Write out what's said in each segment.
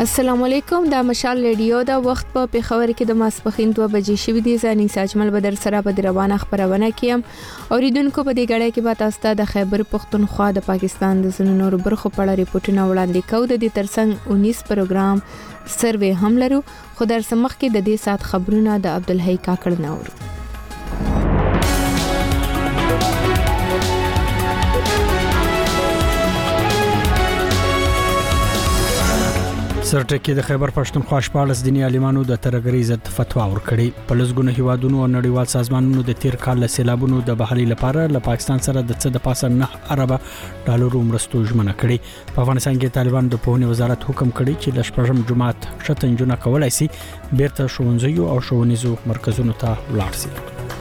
السلام علیکم د مشال ریډیو د وخت په پیښور کې د ماسپخین 2 بجې شوې دي. زاني ساجمل بدر سره په روانه خبرونه کیم اوریدونکو په دې غړې کې به تاسو د خیبر پختونخوا د پاکستان د زنونو برخو په اړه ریپورتونه وړاندې کوو. د دې ترڅنګ 19 پروګرام سروې هم لرو، خو در سمخ کې د دې سات خبرونه د عبدالحی کاکړ نور. سرټکی د خیبر پښتونخوا شپاړس دیني عالمانو د ترګری ضد فتوا ورکړې. په لږونه هیوادونو او نړیوال سازمانونو د تیر کال له سیلابونو د بحالي لپاره له پاکستان سره د څه د پاسه 9 ارب ډالر مرستو ژمنه کړې. په افغانستان کې طالبان د پوهنې وزارت حکم کړی چې د شپږم جمعات شتنجونه کولای شي بیرته ښوونځي او ښوونیزو مرکزونو ته ولاړ شي.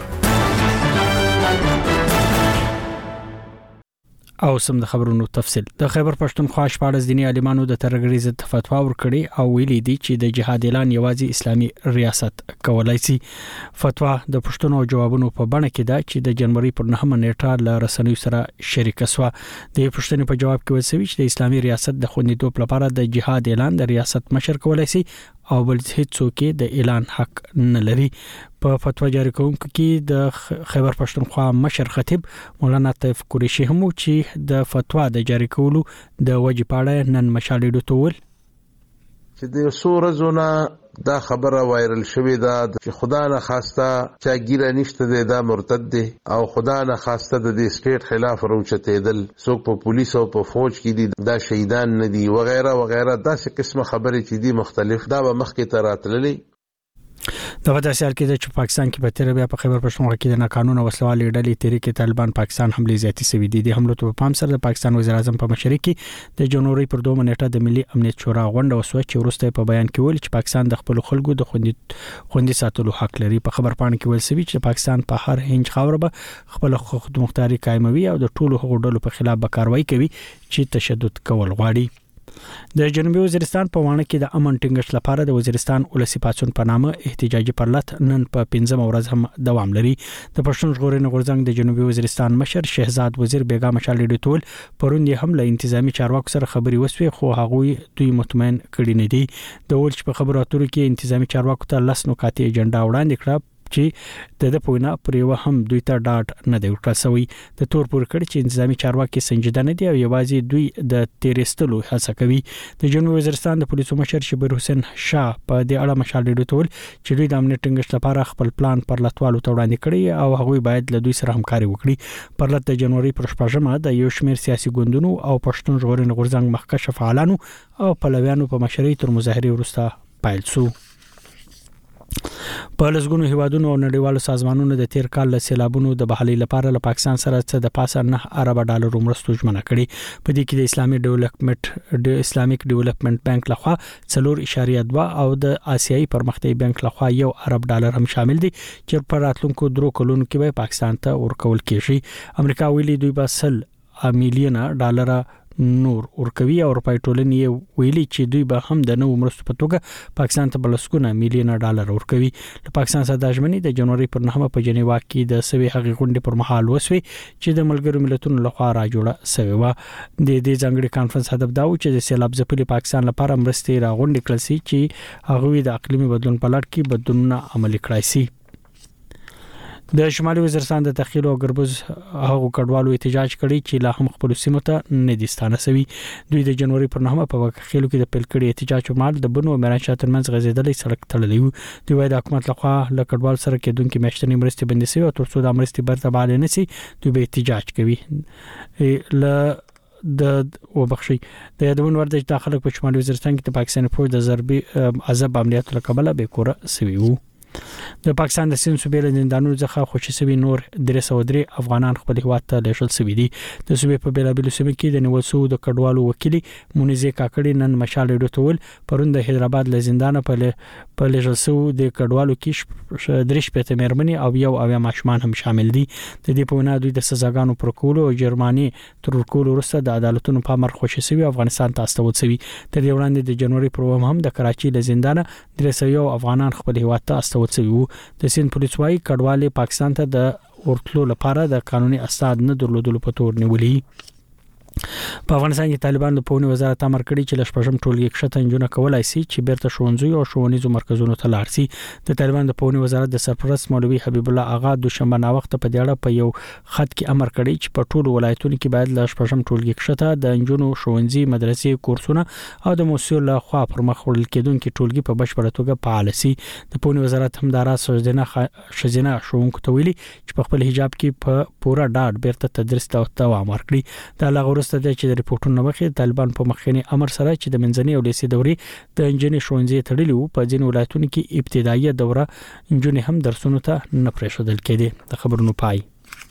او سم د خبرونو تفصیل. د خیبر پښتونخوا شپاړس دیني عالمانو د ترګری ضد فتوا ورکړې او ویلي دي چې د جهاد اعلان یوازې اسلامي ریاست کولای شي. فتوا د پښتنو جوابونو په بڼه کې ده چې د جنوري پر 9 نیټه له رسنیو سره شریک شو. د پښتنو په جواب کې وسوي چې د اسلامي ریاست د خوندیتوب لپاره د جهاد اعلان د ریاست مشر کولای شي او بل هیڅوک د اعلان حق نه لري. په فتوا جاری کوونکو کې د خیبر پښتونخوا مشر خطیب مولانا طیف قریشی هم چې د فتوا د جاری کولو د وجې پاړه نن مشالې ډوتول چې د سورزونه دا خبره وایرل شوې ده چې خدا نه خواسته چا ګیره نشته دی دا مرتد دی او خدا نه خواسته د دې سټیټ خلاف روچتېدل څوک په پولیس او په فوج کې دي دا شهیدان نه دي وغیرہ وغیرہ دا څه قسمه خبرې چې دي مختلف دا به مخکې ته راتللې. د ودا سیال کې چې پاکستان کې به تیر بیا په خیبر پښتونخوا کې د ناقانونه وسلوالې ډلې تحریک طالبان پاکستان حمله زیاتی سوي دي. د حملو په پام سره د پاکستان وزیر اعظم په مشرۍ کې د جنوري پر 2 نیټه د ملي امنیت شورا غونډه وسوه چې وروسته په بیان کې ویل چې پاکستان د خپل خلکو د خوندي ساتلو حق لري. په خبر پاڼه کې ویل شوی چې پاکستان په هر هنج خاور به خپل خود مختاري قائموي او د ټولو حقوقو ډلو په خلاف به کاروایی کوي چې تشدد کول غواړي. د جنوبي وزیرستان په وانه کې د امن ټینګښت لپاره د وزیرستان ولسی پاتون په نامه احتجاجي پرلط نن په 15 ورځ هم دوام لري. د پښتون ژغورنې غورځنګ د جنوبي وزیرستان مشر شهزاد وزیر بیګا مشالې ډیټول پروندې هم له انتظامی چارواکو سره خبري وسوي خو هغه دوی مطمئن کړي نه دي. د ولچ په خبرو اترو کې انتظامی چارواکو ته لس نکاتې ایجنډا وړاندې کړه چې د پوینا پر یو هم دوی ته ډاټ نه دی ورکړل شوی. د تور پور کړي چې انتظامی چارواکي سنجیده نه دي او یوازې دوی د تیرستلو هڅه کوي. د جنوبي وزیرستان د پولیسو مشر شبیر حسین شاه په دې اړه مشالې ډیټول چې دوی د امنیت ټینګښت لپاره خپل پلان پر لټوالو ته وړاندې کړي او هغه باید له دوی سره همکاري وکړي. پر لټ د جنوري پر 14مه د یو شمېر سیاسي ګوندونو او پښتون ژغورنې غورځنګ مخکښ فعالانو او پلویانو په مشرۍ تر مظاهره وروسته پایل شو. په لږونو هیوادونو او نړیوالو سازمانونو د تیر کال له سیلابونو د بحالي لپاره له پاکستان سره څه د پاسه 9 ارب ډالر مرستو ژمنه کړي. په دې کې د اسلامیک ډیولپمنٹ بانک لخوا 4.2 او د آسیایي پرمختیايي بانک لخوا 1 ارب ډالر هم شامل دي چې په راتلونکو 3 کلونو کې به پاکستان ته ورکول کیږي. امریکا ویلي دوی به 100 میلیونه ډالر نور ورکوي او اروپای ټولنې ویلي چې دوی به هم د نو مرستو په توګه پاکستان ته بلسکونه میلیونه ډالر ورکوي. له پاکستان سره د ژمنې د جنوري پر 9 په جنیوا کې د سوي هغې غونډې پر مهال وسوي چې د ملګرو ملتونو لخوا را جوړه شوی و. د دې ځانګړي کانفرنس هدف دا و چې د سیلاب ځپلي پاکستان لپاره مرستې را غونډې کړل شي چې هغه د اقلیمي بدلون په لړ کې بدلونونه عملي کړای شي. د شمالي وزیرستان د تخیل او ګربز هغه کډوالو احتجاج کړي چې لا هم خپل سیمه ته نه دي ستانه سوي. دوی د جنوري پر 9 په وکیلو کې د پیل کړي احتجاج په مال د بنو میرانشاه ترمنځ غزیدلې سړک تړلی و. دوی وايي د حکومت لخوا له کډوال سره کېدونکو میاشتنې مرستې بندي شوي او ترڅو د مرستې برته باندې نه سي دوی به احتجاج کوي. د وبخشي د یادون ورته داخله په شمالي وزیرستان کې د پاکستان فوج د ضربي عذاب عملیاتو لکبله به کور سوي وو. د پاکستان د سین صوبې له زندانونو څخه خوشي سوي نور 303 افغانان خپل هیواد ته لیږل شوي دي. د صوبې په بیلابیلو سیمو کې د نیول شوو د کډوالو وکیل مونیزه کاکړي نن مشالې ډوتول پروند د حیدرآباد له زندانه په لیږل شوو د کډوالو کې 3 مېرمنې او یو اویا ماشومان هم شامل دي. د دې په وینا دوی د سزاګانو پر کولو او جرماني تر ورکولو وروسته د عدالتونو په امر خوشي سوي افغانستان ته استول شوي. تر دې وړاندې د جنوري پر 9 هم د کراچي له زندانه 301 افغانان خپل هیواد ته استول شوي وو. د سین پولیس وايي کډوالې پاکستان ته د ورتلو لپاره د قانوني اسناد نه درلودلو په تور نیولې. په افغانستان کې طالبان د پوهنې وزارت امر کړی چې لشپږم ټولګي کښته انجونې کولای شي چې بیرته ښوونځي او ښوونیزو مرکزونو ته لاړ شي. د طالبان د پوهنې وزارت د سرپرست مولوي حبیب الله اغا دوشنبه ناوخته په دې اړه په یو خط کې امر کړی چې په ټولو ولایتونو کې باید لشپږم ټولګي کښته د انجونو ښوونځي مدرسې کورسونه او د موسسو له خوا پر مخ وړل کېدونکي ټولګي په بشپړه توګه فعال شي. د پوهنې وزارت هم دا راز شزینه ښوونکو ته ویلي چې په خپل حجاب کې په پوره ډاډ بیرته تدریس ته دوام ورکړي. دا لغورسته د ریپورتونو مخې طالبان په مخکنی امر سره چې د منځنۍ او لیسې دورې د انجینر ښوونځي تړلي وو په ځینو ولایتونو کې ابتدایي دوره انجونې هم درسونو ته نه پرېښودل کېدې. د خبرونو پای.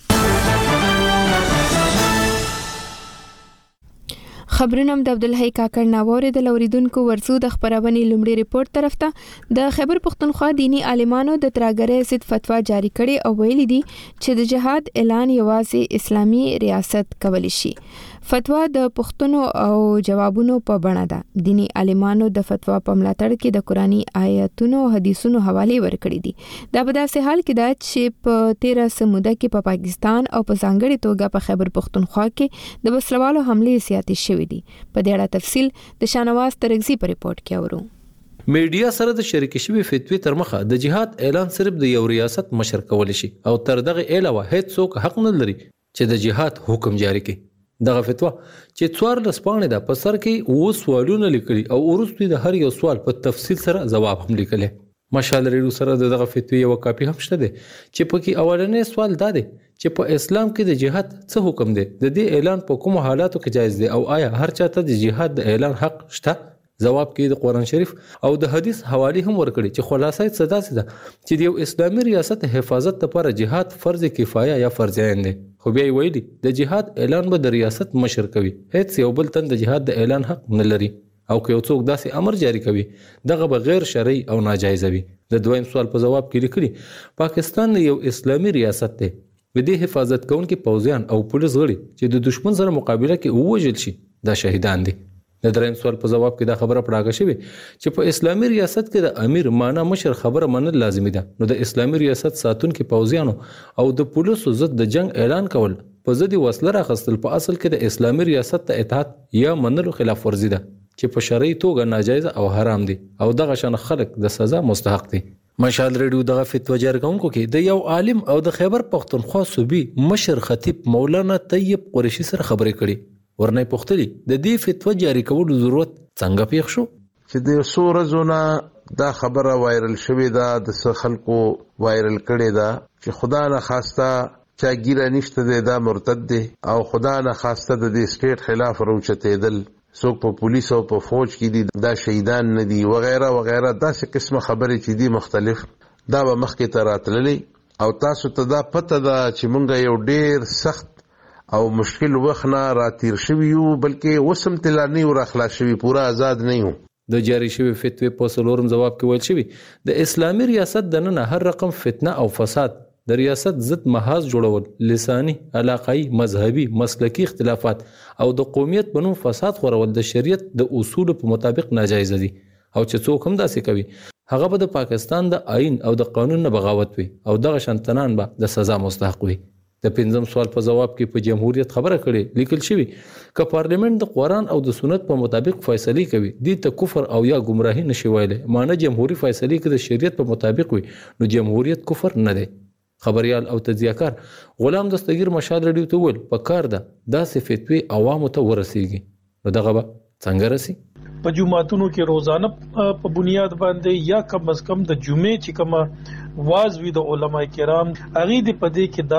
خبرونه د عبدالحی کاکړ ناووري د لوریدونکو ورسو د خبرونه لومړی ریپورت طرف ته د خیبر پختونخوا دینی عالمانو د تراګرې ضد فتوا جاری کړي او ویلي دي چې د جهاد اعلان یوازې اسلامي ریاست کولی شي. فتوا د پښتنو او جوابونو په بڼه ده. دینی عالمانو د فتوا په ملاتړ کې د قرآني آیاتونو او حدیثونو حواله ورکړي دي. دا په داسې حال کې ده چې په 13 سموده کې په پاکستان او په ځانګړي توګه په خیبر پختونخوا کې د وسلوالو حملې زیاتې شوې دي. په دې اړه تفصیل د شانواز ترغزي په ریپورت کې اورو. میډیا سره د شریک شوی فتوی تر مخه د جهاد اعلان صرف د یو ریاست مشر کول شي او تر دغه علاوه هیڅ څوک حق نه لري چې د جهاد حکم جاری کړي. دغه فتوا چې 14 پاڼې ده په سر کې و سوالونه لیکلي او ورسته د هر یو سوال په تفصیل سره جواب هم لیکلی. ماشال ریډیو سره دغه فتوی یو کاپی هم شته ده چې په کې اولنې سوال دا دی چې په اسلام کې د جهاد څه حکم دی، د دې اعلان په کوم حالاتو کې جایز دی او آیا هر چاته د جهاد د اعلان حق شته؟ جواب کې د قرآن شریف او د حدیث حواله هم ورکړي چې خلاصه یې صدا سي ده چې د یو اسلامي ریاست حفاظت لپاره جهاد فرض کفایه یا فرض عین دی. خو بیا ویلي د جهاد اعلان به د ریاست مشر کوي، هیڅ یو بل تن د جهاد د اعلان حق نه لري او که یو څوک داسې امر جاری کوي دغه به غیر شرعي او ناجایز وي. د دویم سوال په جواب کې لیکلي پاکستان یو اسلامي ریاست دی، د دې حفاظت کوونکي پوځیان او پولیس غړي چې د دشمن سره مقابله کې ووژل شي دا شهیدان دي. د دریم سوال په جواب کې دا خبره پړاګه شوی چې په اسلامي ریاست کې د امیر معنا مشر خبره منل لازمي ده. نو د اسلامي ریاست ساتونکو پوځیانو او د پولیسو ضد د جنگ اعلان کول په ضد وسله راخستل په اصل کې د اسلامي ریاست ته اطاعت یا منلو خلاف ورزي ده چې په شرعي توګه ناجایز او حرام دي او دغه شان خلک د سزا مستحق دي. مشال ریډیو دغه فتوا جارګونکو کې د یو عالم او د خیبر پختونخوا صوبي مشر خطیب مولانا طیب قریشي سره خبرې کړي. ورنه پختلی د دې فتوا جاری کولو ضرورت څنګه پیښ شو چې د سورزونه دا خبره وایرل شوې ده، د خلکو وایرل کړي ده چې خدا نه خواسته چا ګیره نشته دا مرتد دی او خدا نه خواسته د دې سټیټ خلاف روچتېدل څوک په پولیس او په فوج کې دي دا شهیدان نه دي وغیرہ وغیرہ داسې قسمه خبرې چې دي مختلف دا به مخکې ته راتللی او تاسو ته دا پته ده چې مونږ یو ډیر سخت او مشکل وخت نه راتیر شوی یو بلکې وسم تلانی ور اخلاص شوی پورا آزاد نه یو. د جاری شوی فتوی په سلورم جواب کې ویل شوی د اسلامي ریاست د نن هر رقم فتنه او فساد د ریاست ضد محاذ جوړول، لسانی، علاقائی، مذهبي، مسلکی اختلافات او د قومیت بنو فساد خورول د شریعت د اصول په مطابق ناجایز دي او چې څوک هم داسې کوي هغه به د پاکستان د آئین او د قانون نه بغاوت وي او دغه شانتنان به د سزا مستحق وي. د پنځم سوال په جواب کې په جمهوریت خبره کړي لیکل شوی ک پارلیمنت د قرآن او د سنت په مطابق فیصله کوي دي ته کفر او یا گمراهی نشي ویلای. معنی جمهوریت فیصله کوي د شریعت په مطابق وي نو جمهوریت کفر نه دی. خبريال او تجزیه‌کار غلام دستگیر مشال ریډیو ته ویل په کار ده داسې فتوی عوامو ته ورسیږي نو دغه به څنګه رسي؟ په جمعاتونو کې روزانه په بنیاد باندې یا کم از کم د جمعې چې کومه واعظ وي د علما کرام هغه دې په دې کې دا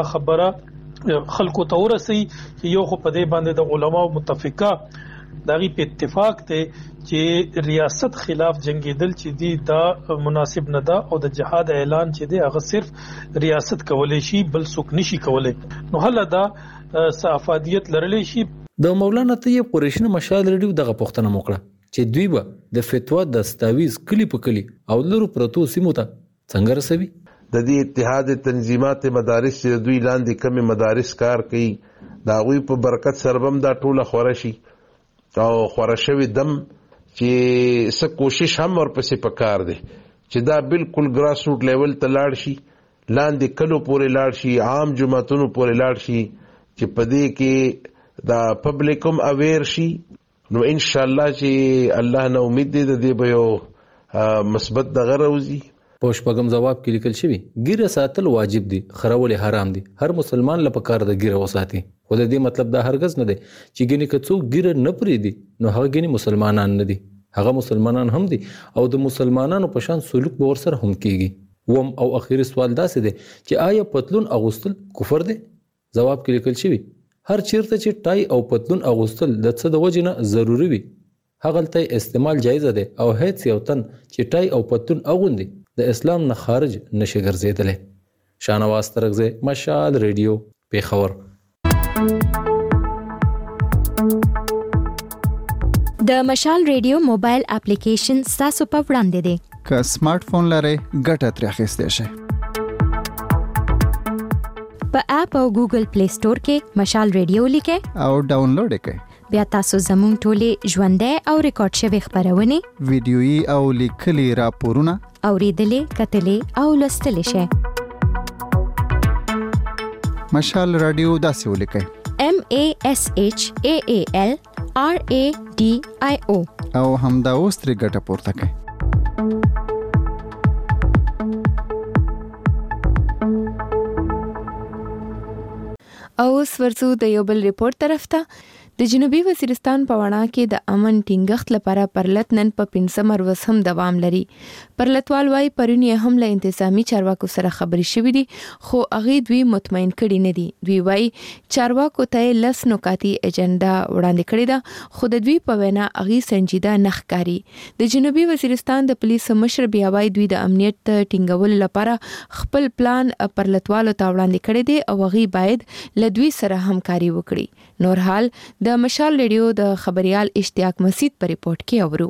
خبره خلکو ته ورسي چې یو خو په دې باندې د علما متفقه دغه په اتفاق ته چې ریاست خلاف جنگیدل چې دی دا مناسب نه ده او د جهاد اعلان چې دی هغه صرف ریاست کولای شي بل څوک نشي کولای. نو هله دا صحافیت لرلی شي. د مولانا طیب قریشي مشال ریډیو دغه پوښتنه وکړه چې دوی به د فتوا دستاویز کلی په کلی او لرو پروتو سیمو ته څنګه رسوي؟ د دې اتحاد تنظیمات مدارس چې دوی لاندې کمی مدارس کار کوي دا غوي په برکت سربم دا ټوله خورشي او خورشوي دم چې څه کوشش هم ورپسې پکار دي چې دا بالکل ګراس روټ لیول ته لاړ شي، لاندې کلو پورې لاړ شي، عام جماعتونو پورې لاړ شي چې پدې کې دا پبلکم اویر شي نو ان شاء الله چې الله نه امید دې د دې به یو مثبت دغه راوځي. په شپږم ځواب کې لیکل شوی ګیره ساتل واجب دي، خرول حرام دي. هر مسلمان لپاره کار د ګیره وساتي، خو د دې مطلب دا هرگز نه دی چې ګینه کڅو ګیره نه پری دي نو هغه ګینه مسلمانان نه دي. هغه مسلمانان هم دي او د مسلمانانو په شان سلوک به ورسره هم کیږي. وم او اخیری سوال داسې دی چې آیا پتلون اغوستل کفر دی؟ جواب کې لیکل شوی هر چیرته چې ټای او پتلون اغوستل د څه د وجې نه ضروری وي هغه ته استعمال جایز دی او هیڅ یو تن چې ټای او پتلون اغوندي د اسلام نه خارج نشي ګرځیدل. شانواز ترغزه، مشال ریډیو، پیښور. د مشال ریډیو موبایل اپلیکیشن تاسو په وړاندې دی. که سمارټ فون لرئ ګټه ترې اخیستئ شئ. په اپ او ګوګل پلی سٹور کې مشال ریډیو لیکئ او ډاونلوډ کړئ. بیا تاسو زموږ ټولې ژوندۍ او ریکارډ شوی خبرونه، ویډیويي او لیکلي راپورونه اوریدلې، کتلې او لوستلې شئ. مشال رادیو داسې ولیکئ: MASHAAL RADIO او همدا اوس ترې ګټه پورته کړئ. او اوس ورڅو د یو بل ریپورت طرف ته. د جنوبي وزیرستان په وڼا کې د امن ټینګښت لپاره پرلت نن په 15 ورځ هم دوام لري. پرلتوال وايي پرونی هم له انتظامی چارواکو سره خبرې شوې دي خو هغه دوی مطمئن کړي نه دي. دوی وايي چارواکو ته لس نکاتي اجنډا وړاندې کړې ده خو د دوی په وینا هغه سنجیده نه ښکاري. د جنوبي وزیرستان د پولیس مشر بیا وايي دوی د امنیت ټینګولو لپاره خپل پلان پرلتوالو ته وړاندې کړی دی او هغه باید له دوی سره همکاري وکړي. نور حال د مشال ریډیو د خبريال اشتیاق مسید په ریپورت کې اورو.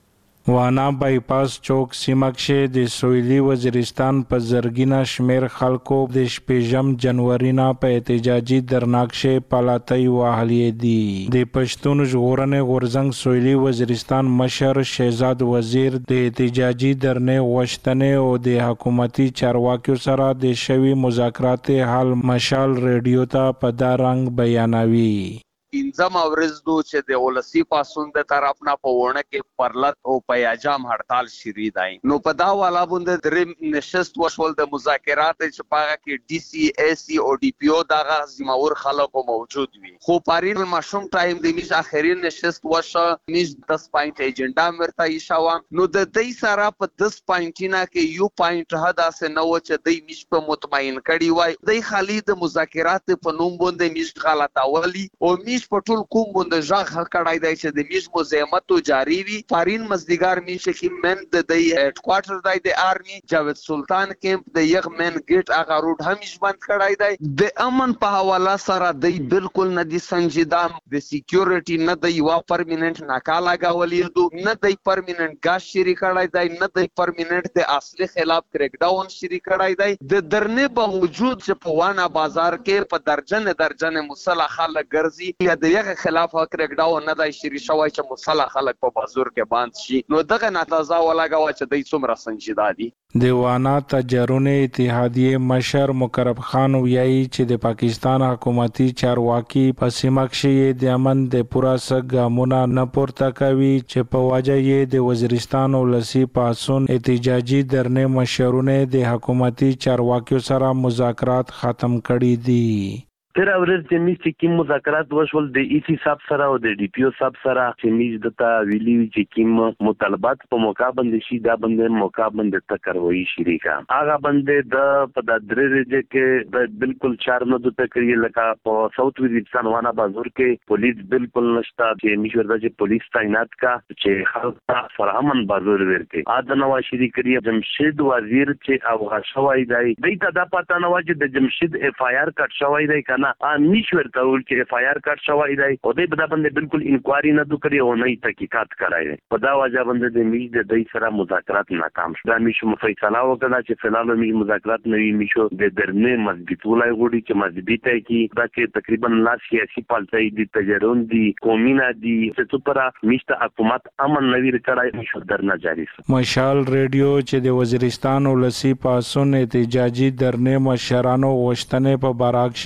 وانا بایپاس چوک سیمه کې د سویلي وزیرستان په زرګینا شمیر خلکو د شپږم جنوري نه په احتجاجي درناکشه پالاتای واهلې دي. د پښتون ژغورنې غورزنګ سویلي وزیرستان مشر شهزاد وزیر د احتجاجي درنې وشتنې او د حکومتي چارواکیو سره د شوی مذاکرات حل مشال ریډیو ته په دا رنګ بیانوي. پنځم ورځ دو چې د ولسی پاسون د طرف نه په ونه کې پرلت او پیاجام هړتال شری دی. نو په دا والا باندې درې نشست وشول د مذاکرات چې پاګه کې ډي سي اي سي او ډي پي او دغه زمور خلکو موجود وي. خو پارین مشوم ټایم د میش اخرین نشست وشه میش 10 پوینټ ایجنډا مرته ایشاوه. نو د دې سره په 10 پوینټینا کې یو پوینټ هدا سه نو چې د میش په مطمئن کړي وای د خالد مذاکرات په نوم باندې میش غلطاولي او په ټول کوم باندې ځخ کړای دی چې د میش مزاحمت جاری وي. فارین مزدګار میش کې من د هډ کوارټر دی د آرمي جاوید سلطان کیمپ د یغ من ګیټ هغه روډ همیش بند کړای دی. د امن په حواله سره دی بالکل نه دي سنجیده، د سکیورټي نه دی وا پرمننت ناکاله غولې دو نه دی پرمننت ګاز شری کړای دی نه دی پرمننت د اصلي خلاف کریک ډاون شری کړای دی. د درنه باوجود چې په وانا بازار کې په درجن مسلح خلک ګرځي د یغه خلاف کریک ډاون نه دی شری شوی چې مسلح خلک په بازار کې باند شي. نو دغه نتازه ولاګه چې د څومره سنجیده دي. دیوانا تجربه اتحادیه مشر مقرب خان ویایي چې د پاکستان حکومتي چارواکي په سیمه کې د امن د پورا سګامونه نه پورته کوي چې په واجه یې د وزیرستان ولسی پاسون احتجاجي درنه مشرونه د حکومتي چارواکیو سره مذاکرات ختم کړي دي. تر ورځ چې میش کې مذاکرات وشول د ای سی صاحب سره او د ډي پی او صاحب سره چې میش دته ویلی چې کوم مطالبات په موقع باندې شي دا باندې موقع باندې تکروي شریکا هغه باندې د په د درې ورځې کې د بالکل 4 نه د تکریه لکه په ساوث وزیرستان وانا بازار کې پولیس بالکل نشتا چې میش ورته چې پولیس تعینات کا چې خلک فرهمن بازار ورته ادنوا شری کړی جمشید وزیر چې او غشوای دی دته د پاتہ نه واجب د جمشید اف آی آر کټ شوی دی کنه نشور تاول چې اف آی آر کارت شوی دی او دې په باندې بالکل انکوایری نه دوکړي او نه تحقیقات کړای په دا وجه باندې د میش د دې سره مذاکرات ناکام شو. دا میش فیصله وکړه چې فلانو میش مذاکرات نه وی میشو د درنه مضبوطولای غوډي چې مضبوطه کی دا کې تقریبا لاس سیاسي پالتای دي تجرون دي قومینا دي چې پر میش ته حکومت امن نویر کړای میشو درنه جاری شو. مشال ریډیو چې د وزیرستان ولسی پاسون احتجاجي درنه مشرانو وشتنه په باراکشه د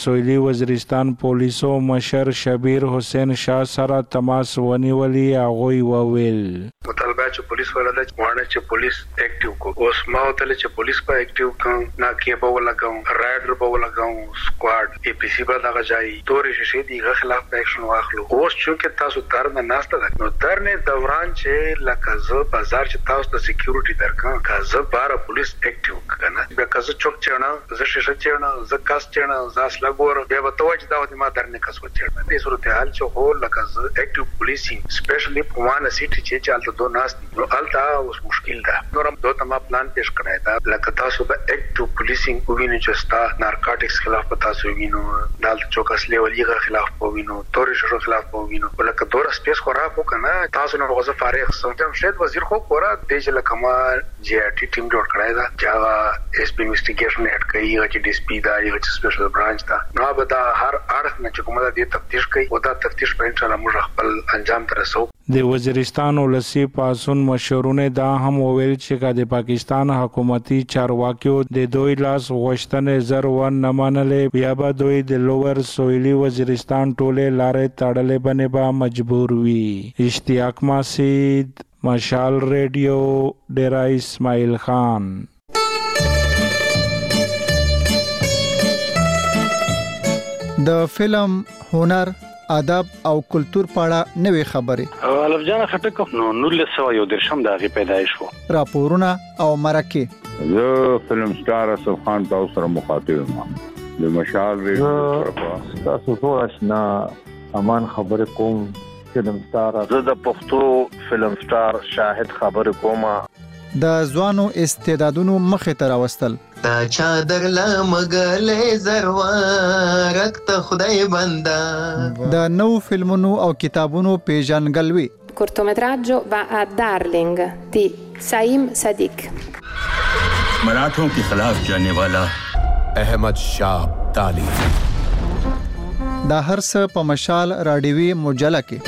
سویلي وزیرستان پولیسو مشر شبیر حسین شاه سره تماس ونیولي هغوی وویل مطالبه چې پولیس ولله وانه چې پولیس اکټیو کو اوس ما وتل چې پولیس په اکټیو کوم نا کې به ولګاو رایډر به ولګاو سکواډ ای پی سی به دغه ځای تورې شې دی خلاف اکشن واخلو اوس چې تاسو درنه ناشته ده نو درنه دوران چې لکه زه بازار چې تاسو ته سکیورټي درکم کازه بار پولیس اکټیو کنه به کازه چوک چنه زه شیشه چنه زه کاس چنه زه اصله ګور به وتوج دا وته ما درنه کس وچنه دې صورتحال چې هو لکه زه اکټیو پولیسینګ سپیشلی په وانه سیټي چې چالت دو ناس نو التا اوس مشکل ده نورم دوه ما پلان پیش کړی دا لکه تاسو به اکټیو پولیسینګ ووینئ چې ستا نارکوټکس خلاف په تاسو وینو دال چوک اصلي ولیغه خلاف ووینو تورې شو خلاف ووینو ولکه دور سپیس خورا کو کنه تاسو نو غوځه فارغ سمجم شید وزیر خو کورا دیج لکه ما جی آر ټی ټیم جوړ کړی دا جاوا اس پی انویسټیګیشن هډ کوي چې ډی اس پی دا یو سپیشل برانچ دا نو به دا هر اړخ نه چې کومه د تفتیش کوي او دا تفتیش په ان شاء الله موږ خپل انجام تر رسو د وزیرستان ولسی پاسون مشورونه دا هم وویل چې د پاکستان حکومتي چارواکیو د دوی لاس غوښتنې زر ون نه منلې بیا به دوی د لوور سویلي وزیرستان ټوله لارې تړلې بنې به مجبور وي اشتیاق ماسید مشال ریډیو ډیرا اسماعیل خان د فلم هنر ادب او کلچر پاړه نوې خبرې الف جان خټک نو 1913 د هغه پیدایش وو راپورونه او مرکه زه فلم سٹار اسف خان تاسو سره مخاطب یم د مشال ریډیو تاسو ټول آشنا امان خبر کوم فلم سٹار زه د پښتو فلم سٹار شاهد خبر کوم د ځوانو استعدادونو مخې ته راوستل تا چادر لمغلې زروارک ته خدای بندا د نو فلمونو او کتابونو پیژنګلوي cortometraggio va a Darling di Saim Sadiq मराठों के खिलाफ जाने वाला अहमद शाह ताली دا هر څه په مشال راډیوي مجله کې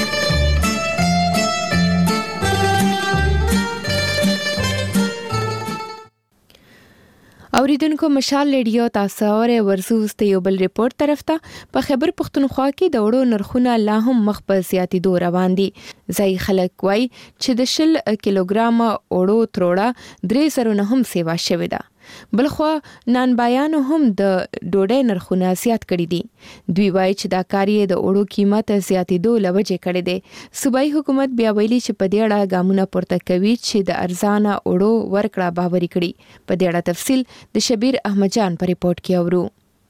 اوریدونکو مشال ریډیو تاسو اورئ ورسوس ته یو بل ریپورت طرف ته په خیبر پختونخوا کې د وړو نرخونه لا هم مخ په زیاتېدو روان دي ځای خلک وایي چې د 10 کیلوګرام وړو تروړه 300 نه هم سیوا شوې ده بلخوا نانبایانو هم د ډوډۍ نرخونه زیات کړي دي دوی وایي چې دا کار یې د وړو قیمت زیاتېدو لوجه کړي دي صوبایي حکومت بیا ویلي چې په دې اړه ګامونه پورته کوي چې د ارزانه وړو ورکړه باوري کړي په دې اړه تفصیل د شبیر احمد جان په ریپورت کې اورو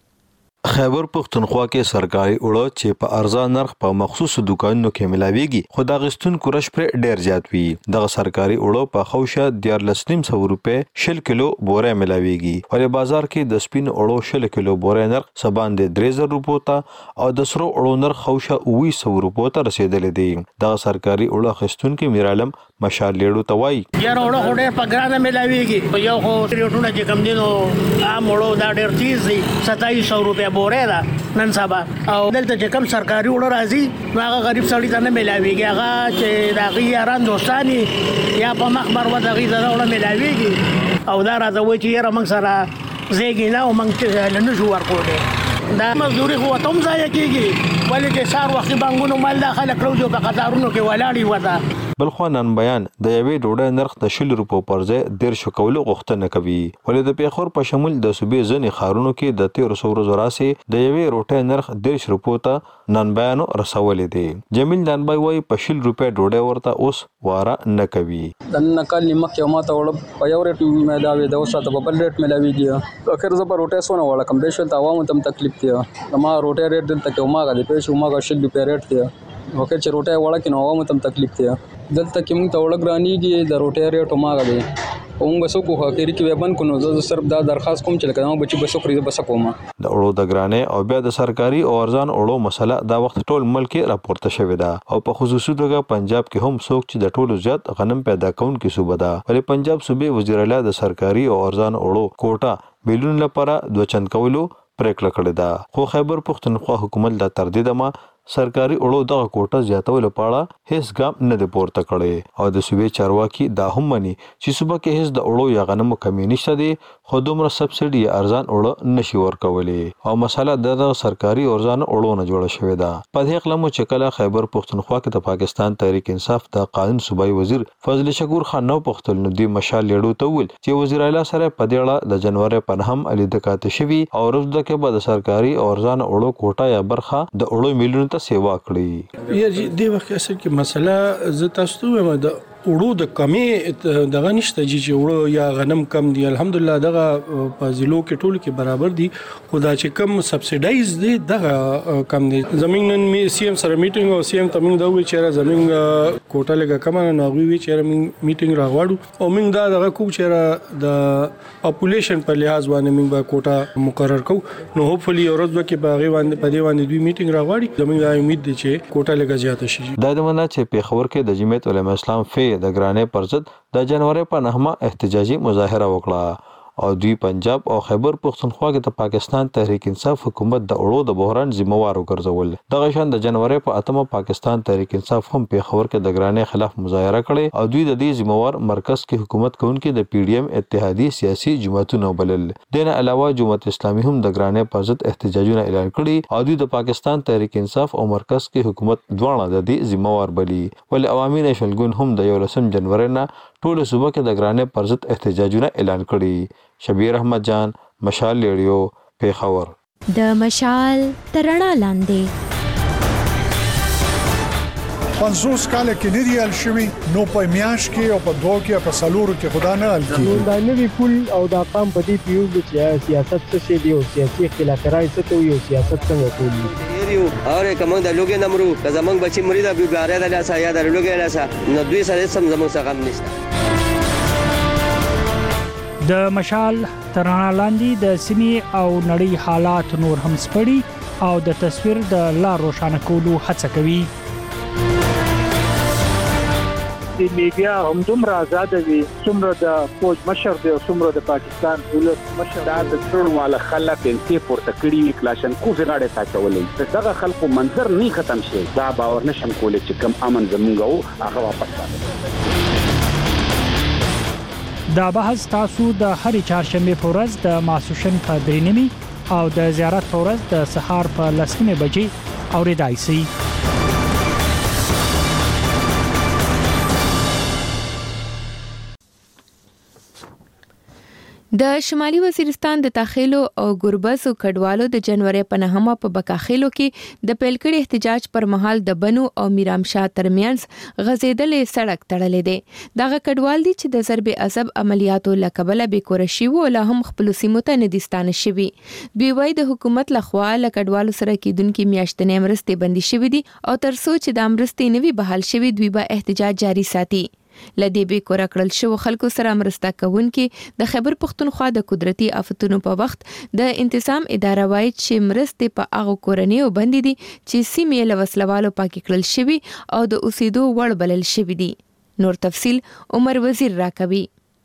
خیبر پختونخوا کې سرکاري وړو چې په ارزان نرخ په مخصوصو دکانونو کې ملاويږي خو د غستون کورش پر ډیر زیات وي دغه سرکاري وړو په خوشه 1400 روپے 10 کیلو بوره ملاويږي ولې بازار کې د سپین وړو 10 کیلو بوره نرخ سبان د 3000 روپو ته او د سرو وړو نرخ خوشه 200 روپو ته رسیدلې دي دغه سرکاري وړو خستون کې میرالم مشال لیړو توای یاره وړو هډه په ګرانه ملاويږي په یو خو ریټونه چې کم دینو عام وړو دا ډیر تیز دي 2700 روپے بوره ده نن سبا او دلته چې کم سرکاري وړو راځي هغه غریب سړی ته نه ملاويږي هغه چې دا غیران دوستانی یا په مخبر ودغې دا وړو ملاويږي او دا راځي چې یاره موږ سره زیږی نه او موږ له نشو ورکوله دا مزدوري خو تم ځای کېږي ولې چې سار وخت بانګونو مال داخله کړو په قطارونو کې ولاړی وته بلخوا نن بیان د یوې ډوډۍ نرخ د 10 روپو پر ځای 150 کولو غوښتنه کوي ولې د پیښور په شمول د صوبې ځنې خارونو کې د 1300 ورځې راسي د یوې روټۍ نرخ 150 روپو ته نن بیانو رسولې دي جمیل ننبای وای په 10 روپے ډوډۍ ورته اوس واره نه کوي د نکال نیمک یو ماته وړ په یو ریټ ملاوي د اوسه په بل ریټ ملاويږي اخر زبر روټۍ سونه وړ کم به شو ته عوامو تم تکلیف دی ما روټۍ ریټ دلته کې ماګه د پېښو ماګه 10 روپے ریټ دی وکړ چې روټۍ وړه کې نو عوامو تم تکلیف دی دلته کې موږ ته وړګرانیږي د روټۍ ریټ ماګه دی اون بسو کو خاطر کې وبن کو نو زه صرف دا درخواست کوم چې لکه بچي بسو خريده بس کوم د اورو د ګرانه او بیا د سرکاري او ارزان اورو مسله دا وخت ټول ملک راپورته شوې ده او په خصوصي توګه پنجاب کې هم څوک چې د ټولو زیات غنم پیدا کونکي صوبه ده ولې پنجاب صوبې وزیر اعلی د سرکاري او ارزان اورو کوټه بیلون لپاره دوه چند کولو پریکړه کړې ده خو خیبر پختونخوا حکومت د تردید ما سرکاري اورو دغه کوټه زیاتول پاړه هیڅ ګام نه دی پورته کړي او د صوبې چارواکي دا هم مني چې صوبه کې هیڅ د اورو یا غنمو کمی نشته دي خو دومره سبسایډي ارزان اوړه نشي ورکولای او مسله د سرکاري ارزان اوړو نه جوړه شوې ده. په دې اقلام چې کله خیبر پښتونخوا کې د پاکستان تحریک انصاف د قانون صوبایي وزیر فضل شکور خان نو پختل نو دی مشال لیډو ته ویل چې وزیر اعلی سره په دې اړه د جنوري په نهم علي دکات شوی او روزه کې به د سرکاري ارزان اوړو کوټه یا برخه د اوړو میلیون ته سیوا کړی. یا دې وخت اصل کې مسله ز تاسو ته د وړو د کمی دغه نشته چې وړو یا غنم کم دي. الحمدلله دغه په ضلعو کې ټول کې برابر دي. خدا چې کم سبسایډایز دي دغه کم دي. زمين نن می سی ام سره میټینګ او سی ام تمنګ دا وی چې زمين کوټه لګه کم نه وی چې میټینګ راغواړو او موږ دا دغه کو چې د پاپولیشن په لحاظ باندې موږ به کوټه مقرر کو نو هوپفلی ورځ کې باغې باندې په دې باندې دوی میټینګ راغواړي. زموږ امید دي چې کوټه لګه زیاته شي. دا د مننه چې په خبر کې د جمعیت علماء اسلام فی د ګرانې پر ضد د جنوري په نهمه احتجاجي مظاهره وکړه او دوی پنجاب او خیبر پښتونخوا کې د پاکستان تحریک انصاف حکومت د اړو د بحران ذمہوار وګرځول. دغه شان د جنوري په اتمه پاکستان تحریک انصاف هم په خبر کې د ګرانې خلاف مظاهره کړې او دوی د دې ذمہوار مرکز کې حکومت کوونکې د پی ډی ایم اتحادیه سیاسي جماعتونو بلل. دنه علاوه جماعت اسلامي هم د ګرانې پر ضد احتجاجونه اعلان کړي او دوی د پاکستان تحریک انصاف او مرکز کې حکومت دواړه د دې ذمہوار بلی. ول عوامي نشل ګوند هم د 11 جنوري نه ټول صوبه کې د ګرانې پر ضد احتجاجونه اعلان کړي. شبیر احمد جان، مشال ریډیو، پیښور. د مشال ترڼا لاندې 50 کال کې نه دی ال شوی نو په میاش کې او په دوه کې په سالورو کې خدا نه ال کی دا نوی پول او دا قام په دې پیو چې سیاست څه شي دی او سیاسي اختلافات څه ته یو سیاست څنګه کوي یو اور کوم د لوګي نمرو که زمنګ بچی مریدا بیګاره د لاسه یا د لوګي لاسه نو دوی سره سم زموږ څخه غم نشته. د مشال ترڼا لاندې د سیمې او نړۍ حالات نور هم سپړي او د تصویر د لار روښانه کولو هڅه کوي. د میډیا هم دومره آزاد دي څومره د فوج مشر دی او څومره د پاکستان دولت مشر دا د ټول والا خلک انتي پورته کړی کلاشن کو زغاړه ساتولې دغه خلکو منظر نه ختم شي. دا باور نشم کولای چې کم امن زمونږ هغه واپس راځي. دا بحث تاسو د هرې چهارشنبه په ورځ د ماسوشن په 3 او د زیارت په ورځ د سهار په 10 بجې اوریدای شئ. د شمالي وزیرستان د تاخیلو او ګربزو کډوالو د جنوري په نهمه په بکاخیلو کې د پیلکړي احتجاج پر مهال د بنو او میرامشاه ترمنځ غزیدلې سړک تړلې ده. دغه کډوال دي چې د ضرب عصب عملیاتو لکبله به کورشي و لا هم خپل سیمو ته نديستانه شوي. دوی وايي د حکومت لخوا لکډوالو سره کېدونکو میاشتنې مرستې بندي شوې دي او ترڅو چې د مرستې نوي بحال شوي دوی به احتجاج جاري ساتي. لدی به کور کړل شو خلکو سره مرسته کوونکې د خیبر پښتونخوا د قدرتي آفتونو په وخت د انتظام اداره وایي چې مرستې په هغه کورنیو باندې دي چې سیمې له وسلوالو پاکي کړل شوی او د اوسېدو وړ بلل شوی دي. نور تفصيل عمر وزیر راکوي.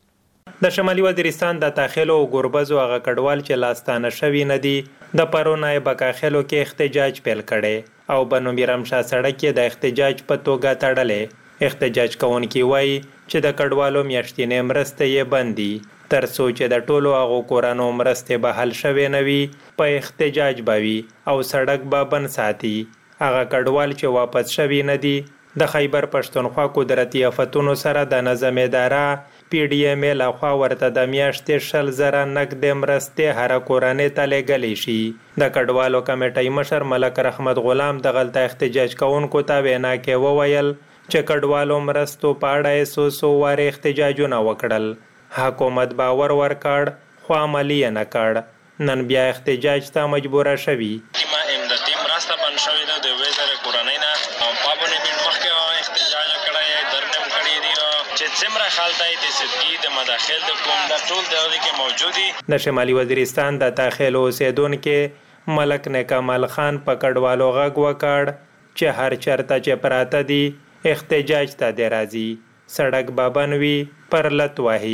د شمالي وزیرستان د تاخیلو او ګربزو هغه کډوال چې لاستانه شوی نه دي د پرونای بکاخیلو کې احتجاج پیل کړي او بنو میرامشاه سړک کې د احتجاج په توګه تړلې. احتجاج کوونکي وایي چې د کډوالو میاشتنې مرستې یې بندي ترڅو چې د ټولو هغو کورانو مرستې به حل شوې نه وي په احتجاج به وي او سړک به بند ساتي. هغه کډوال چې واپس شوي نه دي د خیبر پښتونخوا قدرتي آفتونو سره د نظم اداره پی ډی ایم لخوا ورته د میاشتې 100,000 نقد مرستې هر کورانې ته لېږلی شي. د کډوالو کمیټې مشر ملک رحمت غلام د غلطه احتجاج کوونکو ته وینا کې وویل چې کډوالو مرستو په اړه سو واره احتجاجونه وکړل. حکومت باور ورکړ خو عملی نه کړ. نن بیا احتجاج ته مجبور شوی. ما امدادي مرسته بند شوې ده د وزیر کورنۍ نه پابونه بیل مخکې احتجاج کړی درنم کړی دی چې څومره خلک د سدګي د مداخل د کوم د ټول د کې موجودي. د شمالي وزیرستان د تاخیلو اوسیدونکو ملک نکمل خان په کډوالو غږ وکړ چې هر چرته چې پراته دي احتجاج ته دی راځي. سړک به بند وي پر لت وهي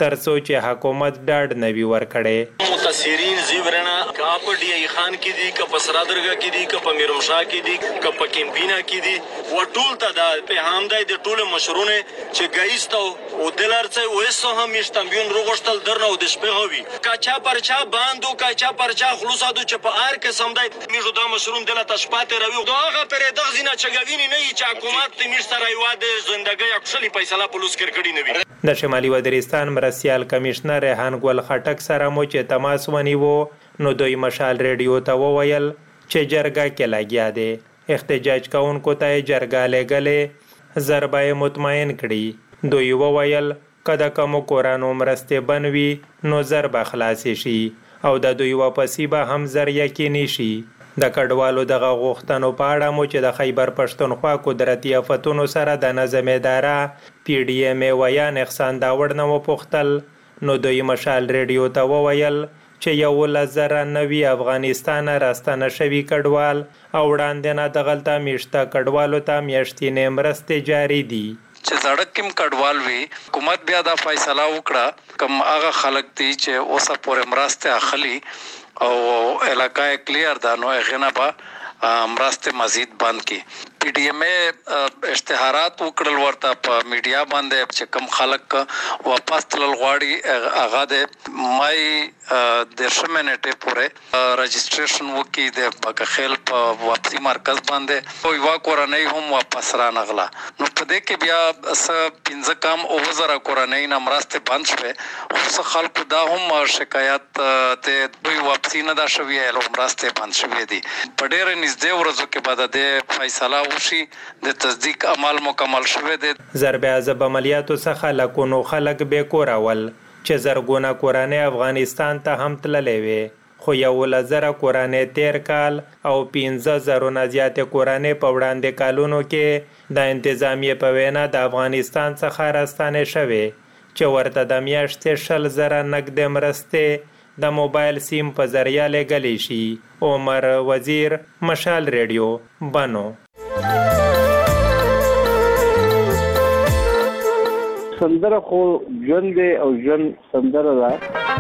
ترڅو چې حکومت ډاډ نه وي ورکړی. متاثرین زیورنا کاپ ډی ای خان کې دي، کپ سرادرګه کې دي، کپ میرمشا کې دي، کپ کیمپینا کې دي، و ټول ته د پیغامدای د ټول مشرونه چې گایستو او دلارڅ وېسو هم مشتمبیون روغشتل درنه او د شپغوي کاچا پرچا باندو کاچا پرچا خلوصادو چې په ار کې سمدای میجو دا مشرون دله تشپات روي دغه پر دغه زینه چګوینی نه چې حکومت تیمیر سره یواده زندګي اکشلی فیصله پولیس کړی نه وي. د شمالي وزیرستان مرستیال کمشنر ریحان ګل خټک سره مو چې تماس ونیو نو دوی مشال ریډیو ته وویل چې جرګه کې لګیا دی، احتجاج کوونکو ته جرګه لګلې ضربه مطمئن کړي. دوی وویل که د کومو کورانو مرستې بنوي نو ضربه خلاصې شي او د دوی واپسی به هم زر یقیني شي. د کډوالو دغه غوښتنو په اړه مو چې د خیبر پښتونخوا قدرتي آفتونو سره د نظم اداره پی ډی ایم ویان احسان داوړ نه وپوښتل نو دوی مشال ریډیو ته وویل چې 1190 افغانستان راستانه شوي کډوال او وړاندې نه دغلته میشته کډوالو ته میاشتینې مرستې جاري دي. چې زړه کوم کډوال وي حکومت بیا دا فیصله وکړه کوم هغه خلک دي چې اوسه پورې مرسته اخلي او علاقه کلیر ده نو غنه به مرسته مزید بند کی. پی ډی ایم اشتهارات وکړل ورته په میډیا باندې چې کم خلک واپس تلل غواړي هغه د مای د شمنټه پورې رجسټریشن وکي د بکخیل په واپسی مرکز باندې او یو کورنۍ هم واپس را نغلا. نو په دې کې بیا س 15 کم او زره کورنۍ نه مرسته بند شوه خو خلکو دا هم شکایت ته دوی واپسی نه دا شوی له مرسته بند شوی دي. په ډېر نږدې ورځو کې بعد د فیصله وشي د تصدیق عمل مکمل شوه دي. ضرب عذاب عملیاتو څخه لکونو خلک به کورول چې زرګونه کورانه افغانستان ته هم تللې وي خو 11,000 کورانه تیر کال او 15,000 نه زیات کورانه په وړاندې کالونو کې د انتظامیه په وینا د افغانستان څخه راستانه شوه چې ورته د میاشتې 10,000 نقد مرستې د موبایل سیم په ذریعہ لګلې شي. عمر وزیر مشال ریډیو بنو. سندره خو ژوند دی او ژوند سندره ده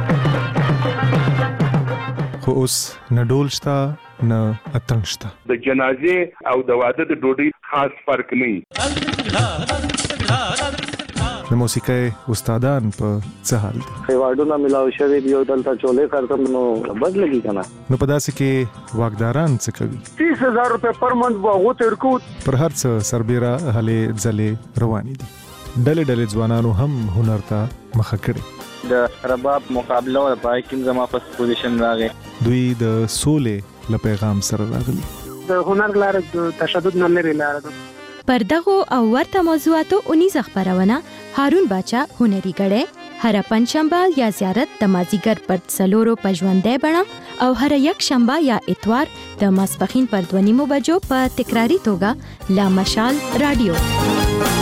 خو اوس نه ډول شته نه اتڼ شته. د جنازې او د واده د ډوډۍ خاص فرق نه. د موسیقۍ استادان په څه حال دي؟ خیواډونه ملاو شوی دی او دلته چولې کارتم نو بد لګي کنه. نو په داسې کې واګداران څه کوي؟ 30,000 روپے پر منث واغو تر کو پر هر څه سربېره هلې ځلې روانې دي. ډلې ډلې ځوانانو هم هنر ته مخه کړي. د رباب مقابله او پای کې زما په پوزیشن راغی. دوی د سولې له پیغام سره راغلي. د هنر لار د تشدد نه لري لار ده. پر دغو او ورته موضوعاتو اونیز خبرونه هارون باچا هنري غړې هر پنځشنبه یا زیارت د مازیګر پر څلورو پژوندې بڼه او هر یک شنبه یا اتوار د ماسپخین پر 2:30 بجو په تکراری توګه لا مشال رادیو.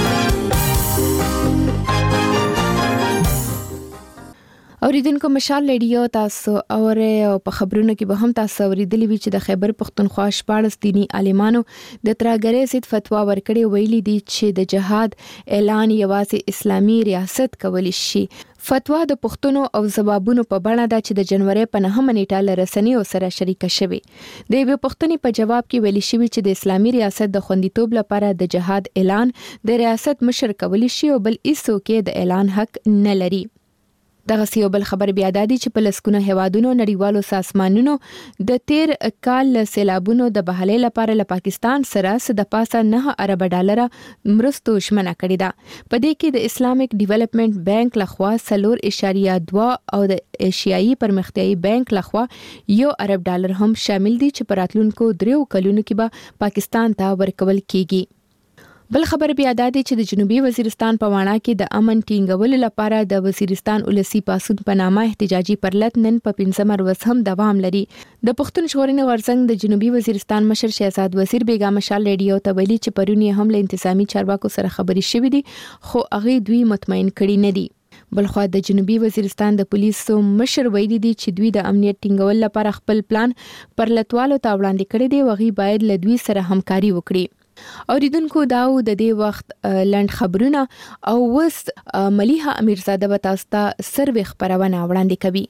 اوریدونکو مشال ریډیو تاسو اوره او په خبرونو کې به هم تاسو اوریدلی وی چې د خیبر پښتونخوا 14 دینی عالمانو د تراګرې ضد فتوا ورکړې ویلي دي چې د جهاد اعلان یوازې اسلامي ریاست کولی شي. فتوا د پښتنو او زبابونو په بڼه ده چې د جنوري په 9 نیټه له رسنیو سره شریک شوه. د یو پښتني په جواب کې ویلي شوی چې د اسلامي ریاست د خوندیتوب لپاره د جهاد اعلان د ریاست مشر کولی شي او بل هیڅوک د اعلان حق نه لري. دغه یو بل خبر بیا دادی چې په لسکونه هوادونو نړیوالو سازمانونو د تیر کال سیلابونو د بحالې لپاره له پاکستان سره د پاسه 9 ارب ډالر مرستو شمنه کړې ده. په دې کې د اسلامیک ډیولپمنٹ بانک لخوا 4.2 او د ایشیایي پرمختیایي بانک لخوا 1 ارب ډالر هم شامل دي چې په راتلونکو 3 کلونو کې به پاکستان ته ورکول کیږي. بل خبر بیا دادی چې د جنوبي وزیرستان په واڼه کې د امن ټینګولو لپاره د وزیرستان ولسی پاسون په نامه احتجاجي پرلط نن په 15 ورځ هم دوام لري. د پښتون ژغورنې غورځنګ د جنوبي وزیرستان مشر شهزاد وزیر بیگم مشال ریډیو ته ویلي چې پرونی هم له انتظامی چارواکو سره خبري شوې دي خو هغه دوی مطمئن کړي نه دي. بلخو د جنوبي وزیرستان د پولیسو مشر ویلي دي چې دوی د امنیت ټینګول لپاره خپل پلان پرلطوالو ته وړاندې کړی دی او غي باید له دوی سره همکاري وکړي. اوریدونکو داو د دې وخت لند خبرونه او وس ملیحه امیرزاده به تاسو ته سروي خبرونه وړاندې کوي.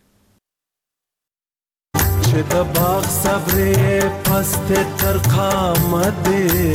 چې د باغ صبرې پست تر قامت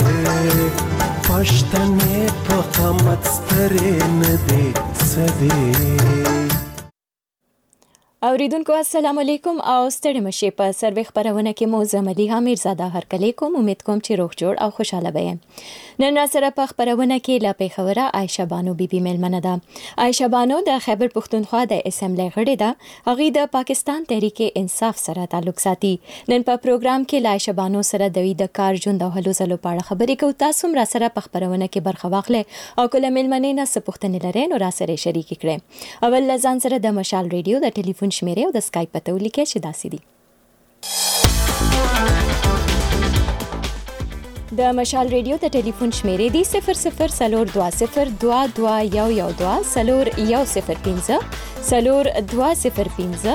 پښتنې په قامت سترې نه دي سدي. اوریدونکو السلام علیکم او ستړي مشه په سروي خبرونه کې مو زملي امیرزاده هر کله کوم امید کوم چې روغ جوړ او خوشاله وئ. نن سره په خبرونه کې لا په خبره عائشه بانو بیبي ملمنه ده. عائشه بانو د خیبر پختونخوا د اسمبلی غړې ده. هغه د پاکستان تحریک انصاف سره تعلق ساتي. نن په پروګرام کې عائشه بانو سره د کار ژوند او هلو ځلو په اړه خبرې کوو. تاسو را سره په خبرونه کې برخه واخلئ او کله ملمنې نه څه پوښتنې لرئ نو را سره شریک کړئ. اول ځان سره د مشال ریډیو د ټلیفون شمیره او د سکایپ پته ولیکئ چې داسې دي. د مشال ریډیو د ټلیفون شمیره دی 0042022112 سلور 105 سلور 205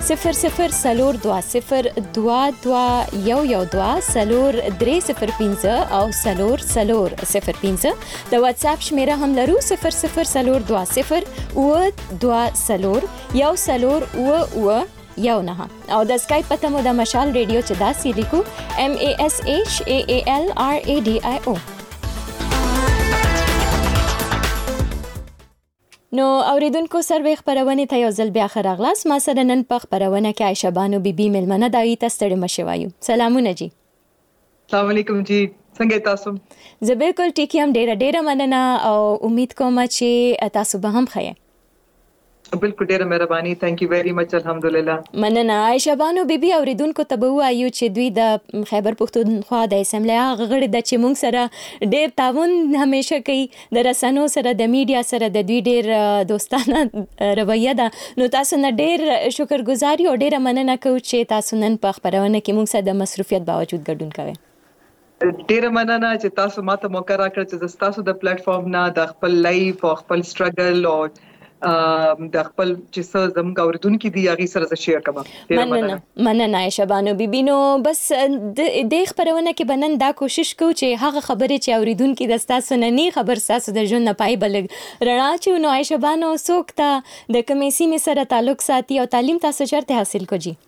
0042022112 سلور 305 او سلور 05. د واتس اپ شمیره هم لرو 004202 یو نه او د سکایپ پته مو د مشال ریډیو چې داسې لیکو MASHAALRADIO. نو اوریدونکو سروي خبرونه ته یو ځل بیا خراغلاس. ما سره نن په خبرونه کې عائشه بانو بیبي ملمنه دایي ته ستړي مشوایو. سلامونه جی. السلام علیکم جی، څنګه تاسو؟ زه بالکل ټیک یم، ډیره مننه او امید کوم چې تاسو به هم ښه. بالکل ډیره مهرباني، ثانک یو ویری مچ، الحمدلله. مننه. عائشه بانو بیبي اوریدونکو ته به وایو چې دوی د خیبر پختونخوا د اسمبلی غړي د چې مونږ سره ډیر تعاون همیشه کوي، د رسنو سره د میډیا سره د دوی ډیر دوستانه رویه ده. نو تاسو نه ډیر شکرګزاري او ډیره مننه کوو چې تاسو نن په خبرونه کې مونږ سره د مصروفیت باوجود ګډون کوئ. ډیره مننه چې تاسو ماته موقع راکړه چې تاسو د پلیټ فارم نه د خپل لایف او خپل سټرګل او د خپل چې څه زموږ اوریدونکو دي هغه سره شیر کوم. مننه عائشه بانو بیبي. نو بس د خبرونه کې بنن دا کوشش کو چې هغه خبرې چې اوریدونکو د تاسو نه نه خبر تاسو د ژوند نه پای بل رڼا چې نو عائشه بانو سوکتا د کمیسي می سره تعلق ساتي او تعلیم تاسو چرته حاصل کو جی؟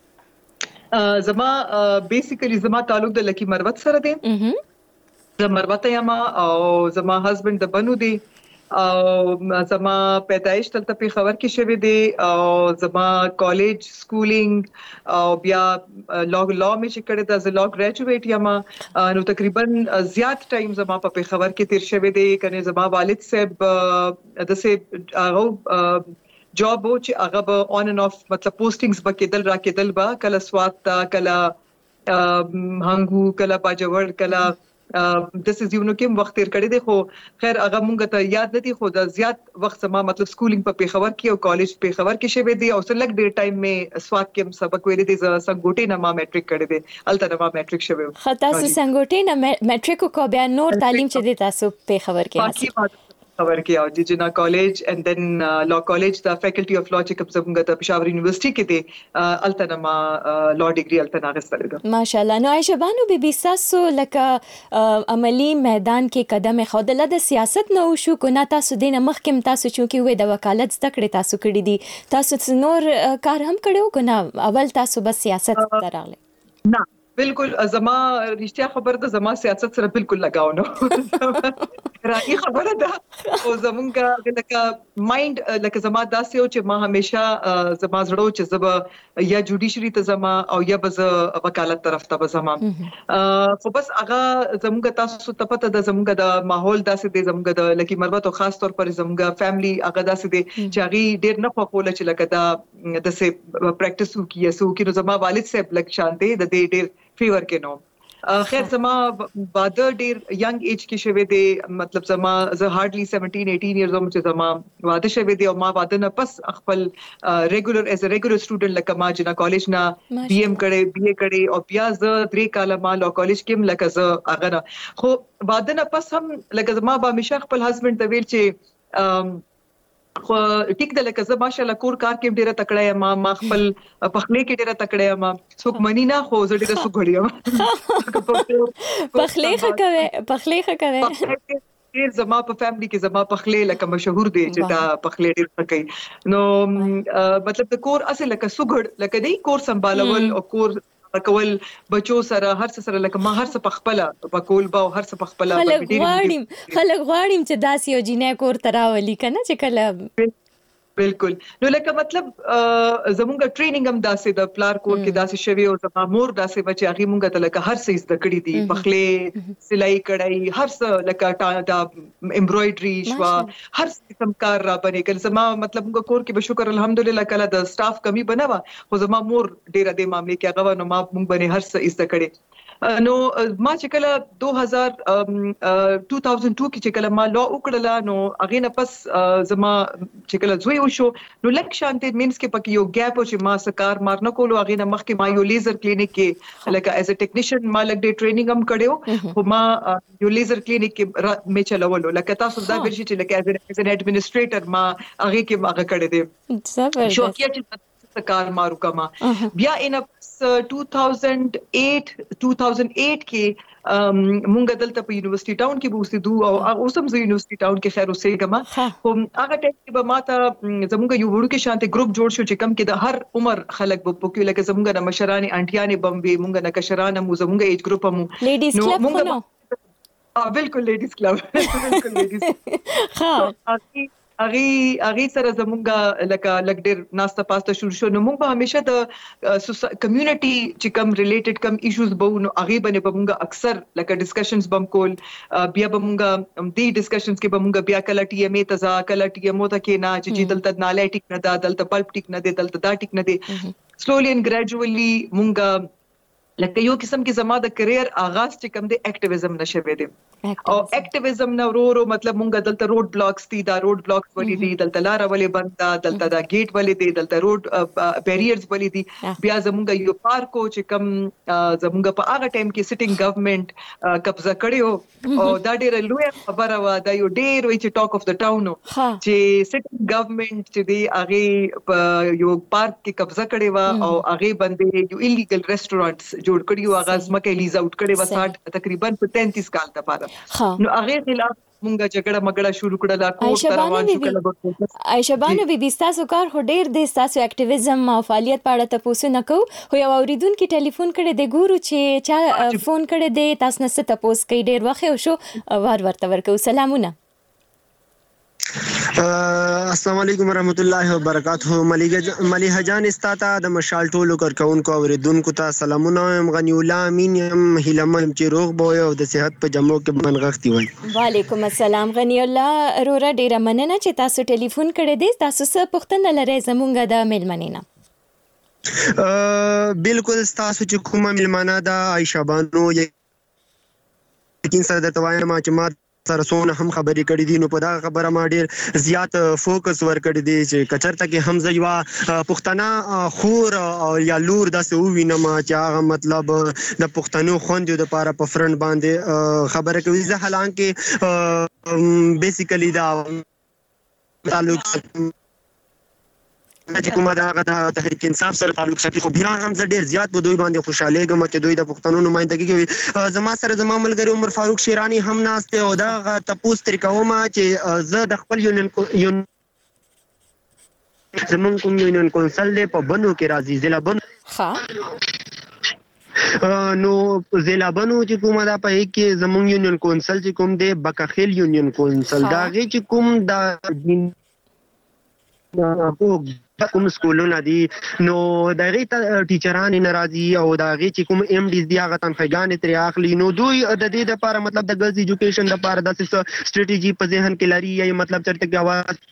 زما بیسیکلی زما تعلق د لکی مروت سره دی. زما مروت یم او زما هسبند د بنو دی او زما پیدایش تلته په خبر کې شوه دی او زما کالج سکولینګ او بیا لا مې چې کړه د لا ګریجویټ یم نو تقریبا زیات ټایم زما په خبر کې تیر شوه دی. کنه زما والد صاحب د سه هغه جاب او چې هغه به اون ان اف مطلب پوسټینګز به کېدل را کېدل با کله سوات کله هنګو کله باجوړ کله د سيزونو کې وخت تیر کړی دی. خو خیر هغه مونږ ته یاد نه دي، خو د زیات وخت ما مطلب سکولینګ په پیښور کې او کالج په پیښور کې شوه دی او سلګ ډیر ټایم مې سوات کې سبق ویل دي. سنګوټي نه ما میټریک کړی دی، الته ما میټریک شوه. خطا سنګوټي نه میټریک کو بیا نور تعلیم چې دي تاسو پیښور کې حاصل خبر کې او جنا کالج اند دن لا کالج د فیکلټي اف لا چې کوم څنګه د پېښور یونیورسيټي کې دي الته ما لا ډیګري الته ناغستل ده. ماشاءالله. نو عائشه بانو بیبي تاسو لکه عملی میدان کې قدم خودله د سیاست نو شو کو نه تاسو دینه مخکم تاسو چونکی وې د وکالت زده کړې تاسو کړې دي، تاسو نور کار هم کړو کو نه اول تاسو بس سیاست ته راغله؟ نه بالکل زما رښتیا خبر ده، زما سیاست سره بالکل لگاو نه راځي خبره ده او زمونږه لکه مایند لکه زما داسې او چې ما همیشه زما زړه چې زما یا جوډیشري ته زما او یا بز وکالت طرف ته زما خو بس هغه زمونږه تاسو ته پته ده زمونږه د ماحول داسې دی، زمونږه د لکه مروت او خاص طور پر زمونږه فیملی هغه داسې دی چې هغه ډیر نه خوښول چې لکه دا د سه پریکټیس وکي نو زما والد صاحب لک شانته د دې ډیر فیور کې نو خیر زما واده ډیر ینګ ایج کې شوه دی، مطلب زما زه هارډلی 17-18 ایئرز عمر چې زما واده شوه دی او ما واده نه پس خپل ریګولر ایز ا ریګولر سټوډنټ لکه ما جنا کالج نه بی ایم کړي بی اے کړي او بیا زه 3 کاله ما لا کالج کې لکه زه هغه خو واده نه پس هم لکه زما به همیشه خپل هسبند ته ویل چې خو ټیک د لکه زه ماشاءالله کور کار کې ډیره تکړه یم ما خپل پخلی کې ډیره تکړه یم څوک منی نه خو زه ډیره سګړی یم پخلی ښه کوي ډیر زما په فیملی کې زما پخلی لکه مشهور دی چې دا پخلی ډیر ښه کوي نو مطلب د کور اصل لکه سګړ لکه دی کور سمبالول او کور کول بچو سره هر څه سره لکه ما هر څه پخپله پکول با هر څه پخپله خلک غواړم چې داسې یو جینې کور تراولي کنه چې کله بالکل نو لکه مطلب زمونږ ټریننګ هم داسې د پلار کور کې داسې شوی او زما مور داسې بچي هغه مونږ ته لکه هر څه زده کړی دي پخلی سلای کړای هر څه لکه دا امبرايډري شوا هر قسم کار را باندې کله زما مطلب مونږ کور کې به شکر الحمدلله کله د سټاف کمی بنوا خو زما مور ډیره د معاملې کې هغه نو ما مونږ باندې هر څه زده کړی نو ما چې کله 2002 کې چې کله ما لا وکړه نو هغه نه پس زما چې کله زوی وشو نو لک شانته مینس کې پکې یو ګیپ او چې ما سکار مار نه کولو هغه نه مخکې ما یو لیزر کلینیک کې لکه ایز ا ټیکنیشن ما لک ډے ټریننګ هم کړو خو ما یو لیزر کلینیک کې مې چلولو لکه تاسو دا ورشي چې لکه ایز ان ایڈمنسټریټر ما هغه کې ما کړی دی شوقیا چې کار مارو کما بیا ان 2008 کې مونږ دلته په یونیورسيټي ټاون کې بوستو او اوسم زه یونیورسيټي ټاون کې خیر اوسېګم خو هغه ټیم کې به ماته زموږ یو وړو کې شانته ګروپ جوړ شو چې کم کې د هر عمر خلک په پوکیو لکه زموږ د مشرانی انټیانې بمبي مونږ نه کشرانه مو زموږ ایج ګروپ مو لیډیز کلب خو بالکل لیډیز کلب بالکل لیډیز ها اغي سره زمونږه لکه ډیر ناسته پاسته شروع شو نو موږ به همیشه د کمیونټي چې کم ریلیټډ کم ایشوز به نو اغي باندې به موږ اکثر لکه ډسکشنز بم کول بیا به موږ دې ډسکشنز کې به موږ بیا کله ټي ام ای تزا کله ټي ام او ته کې نه چې دلته ناله ټیک نه دا دلته پلپ ټیک نه دی دلته دا ټیک نه دی سلولی اینڈ ګریجولی موږ لکه یو قسم کې زما د کریئر آغاز چې کوم دی اکټیویزم نشوي دی او اکټیویزم نو ورو مطلب مونږ دلته روډ بلاکس دي دا روډ بلاکس ولې دي دلته لار ولې بند دا دلته دا گیټ ولې دي دلته روډ بیریئرز ولې دي بیا زمونږ یو پارکو چې کوم زمونږ په هغه ټایم کې سټینګ گورنمنت قبضه کړیو او دا ډېر لوی خبره و دا یو ډېر وی چې ټاک اف د ټاون چې سټینګ گورنمنت چې دی هغه یو پارک کې قبضه کړی و او هغه باندې یو ایلیګل ریسټورانټس جوړ کړیو هغه ځمکه لیز اوټ کړی و 60 تقریبا 33 کال لپاره نو هغه خلاف مونږه جګړه مګړه شروع کړله کوټ روان شو کله عائشہ بانو بي تاسو کار هډ ډیر د تاسو اکټیویزم او فعالیت په اړه تاسو نه کو خو یو اوریدونکو ټلیفون کړي د ګورو چې چا فون کړي د تاسو نه ست تاسو کوي ډیر وخت شو ورته ورکو سلامونه السلام علیکم ورحمۃ اللہ وبرکاتہ ملیحه جان استاتا د مشال ټولو کارکونکو اوریدونکو ته سلامونه غنی الله امین هلم چې روغ بو او د صحت په جمعو کې منغختي وای وعلیکم السلام غنی الله رورا ډیره مننه چې تاسو ټلیفون کړی دی تاسو څه پوښتنه لرئ زمونږ د میلمنینه بالکل تاسو چې کومه میلمنه د عائشہ بانو یقین سره د توانه ما چې سره سونه هم خبرې کړې دي نو په دا خبره ما ډیر زیات فوکس ور کړی دی چې کچرته کې هم زیوا پښتنه خور او یا لور داسې وینم چې هغه مطلب د پښتنو خوندو د لپاره په فرند باندې خبره کوي زه حالانکه بیسیکلی دا تعلق چې کومه دا تحریک انصاف سره تعلق ساتي خو بیا هم زه ډیر زیات په دوی باندې خوشاله یم چې دوی د پښتنو نمائندګي کوي زما سره زما ملګری عمر فاروق شیرانی هم ناشته او دا تاسو طریقو ما چې زه د خپل زمون کوم یونین کونسل په بنو کې راځي ضلع بنو نو ضلع بنو چې کومه دا په کې زمون یونین کونسل چې کوم دی بکخیل یونین کونسل دا غي چې کوم دا کوم سکولونه دي نو دغه ټیچران ناراضي او دغه چې کوم ام ډي دی هغه تنخواګانې تر اخلي نو دوی د دې لپاره مطلب د ګرلز ایجوکیشن لپاره د سټریټیجی په ذهن کې لري یا مطلب چرته کې आवाज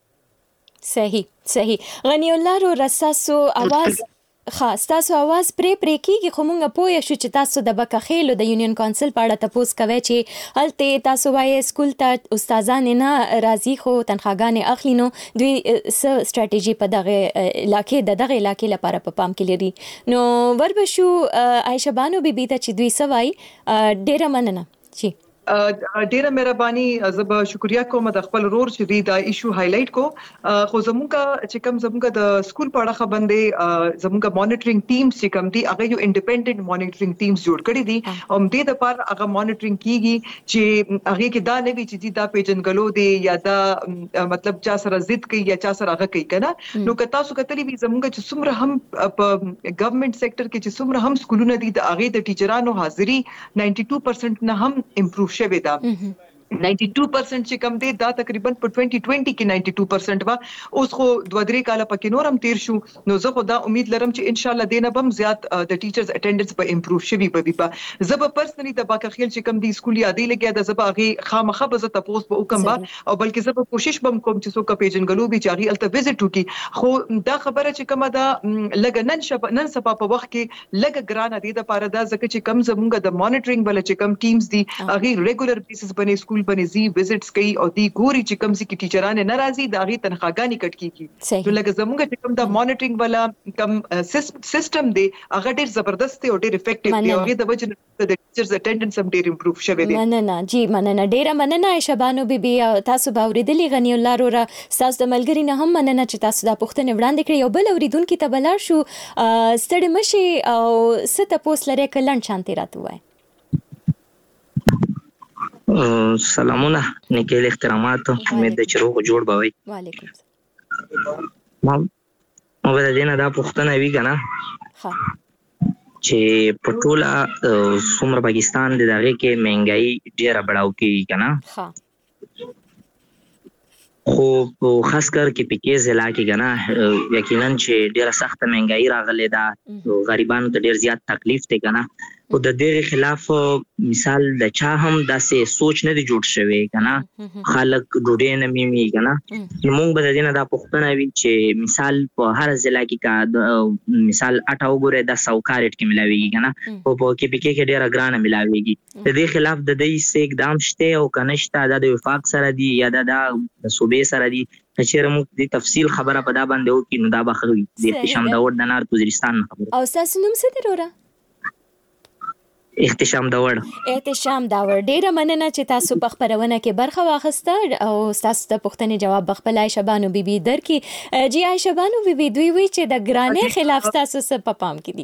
صحیح غنی الله رو رساسو आवाज خاص تاسو आवाज پرې کیږي خو مونږ پوه شو چې تاسو د بکخیلو د یونین کونسل په اړه تاسو کوي چې هلته تاسو وایي سکول ته استادان نه راضي خو تنخواګانې اخلي نو دوی سټریټیجی په دغه علاقې لپاره په پام کې لري نو وربشو عائشہ بانو بي ته چې دوی سوای ډیره مننه چی ډیره مهرباني زب شکریا کوم د خپل رور چې دا ایشو هایلایټ کو خو زموږه چې کوم زموږه د سکول پاړه خبرې زموږه مانیټرینګ ټیمز چې کوم دي هغه یو انډیپندنت مانیټرینګ ټیمز جوړ کړی دي او دې د پر هغه مانیټرینګ کیږي چې هغه کې دا نه وی چې دا پیژنګلو دي یا دا مطلب چا سره ضد کوي یا چا سره هغه کوي کنه نو که تاسو کتلی وي زموږه چې څومره هم په ګورنمنت سېکټر کې چې څومره هم سکولونه دي د هغه د ټیچرانو حاضری 92% نه هم امپروو شوی دا 92% چې کم دی دا تقریبا په 2020 کې 92% وا اوس خو 2-3 کال پکې نورم تیر شو نو زه خو دا امید لرم چې ان شاء الله دینه بم زیات د ټیچرز اټینډنس به امپروو شي په زب پرسنلی د باکه خیل چې کم دی سکول یادې لګیا د زب هغه خامخه به زه تاسو په حکم با او بلکې زب کوشش بم کوم چې څوک پیژنګلو به چاغي الته وزټ وکي خو دا خبره چې کومه دا لګ نن سبا په وخت کې لګ ګران دي د پاره دا ځکه چې کم زمونږ د مانیټرینګ بل چې کم ټیمز دي هغه ریګولر بیسس باندې سکول باندې زی وزټس کوي او دی ګوري چې کوم سي کی ټیچرانه ناراضي دا غي تنخواګانی کټ کیږي نو لکه زموږ چې کوم دا مانیټرینګ والا کوم سیستم دی هغه ډیر زبردست او ډیر افیکټیو دی او د وجه د ټیچرز اټینډنس هم ډیر امپروو شوی دی نه جی مننه ډیر مننه شبانو بیبي تاسو باوریدلی غنی الله رو تاسو د ملګری نه هم مننه چې تاسو دا پوښتنه وړاندې کړې یو بل اوریدونکو ته بلار شو ستړي مشي او ست پوس لري کلن شانتي راته وای سلامونه نیکه احترامات امید د چروغ جوړ بوي وعلیکم ما به د دینه دا پوښتنه وی کنه چې په ټوله څومره پاکستان د دغه کې مهنګای ډیره بڑاو کی کنه خو خاص کر کې پکې ضلع کې کنه یقینا چې ډیره سخت مهنګای راغله دا غریبانو ته ډیر زیات تکلیف ته کنه او د دې خلاف مثال د چا هم داسې سوچ نه دی جوړ شوی کنه خلک ډوډۍ نه میمي کنه موږ به د دې نه دا پوښتنه وی چې مثال په هر ضلع کې کا مثال 8 وګوره د سوکارټ کې ملاويږي کنه او په کې پکې کې ډیره ګرانه ملاويږي د دې خلاف د دې څه اقدام شته او کنهشته د وفاق سره دی یا د صوبې سره دی چې موږ د تفصیل خبره په دا باندې وکړو نو دا بخوي د احتشام داور د نار وزیرستان خبره او تاسو نوم څه دروره احتشام داور ډیره مننه چې تاسو په خبرونه کې برخه واخیسته او تاسو د پوښتنې جواب بخپل عائشہ بانو بیبي درکې جی عائشہ بانو بیبي دوی وی چې د ګرانې خلاف تاسو څه په پام کې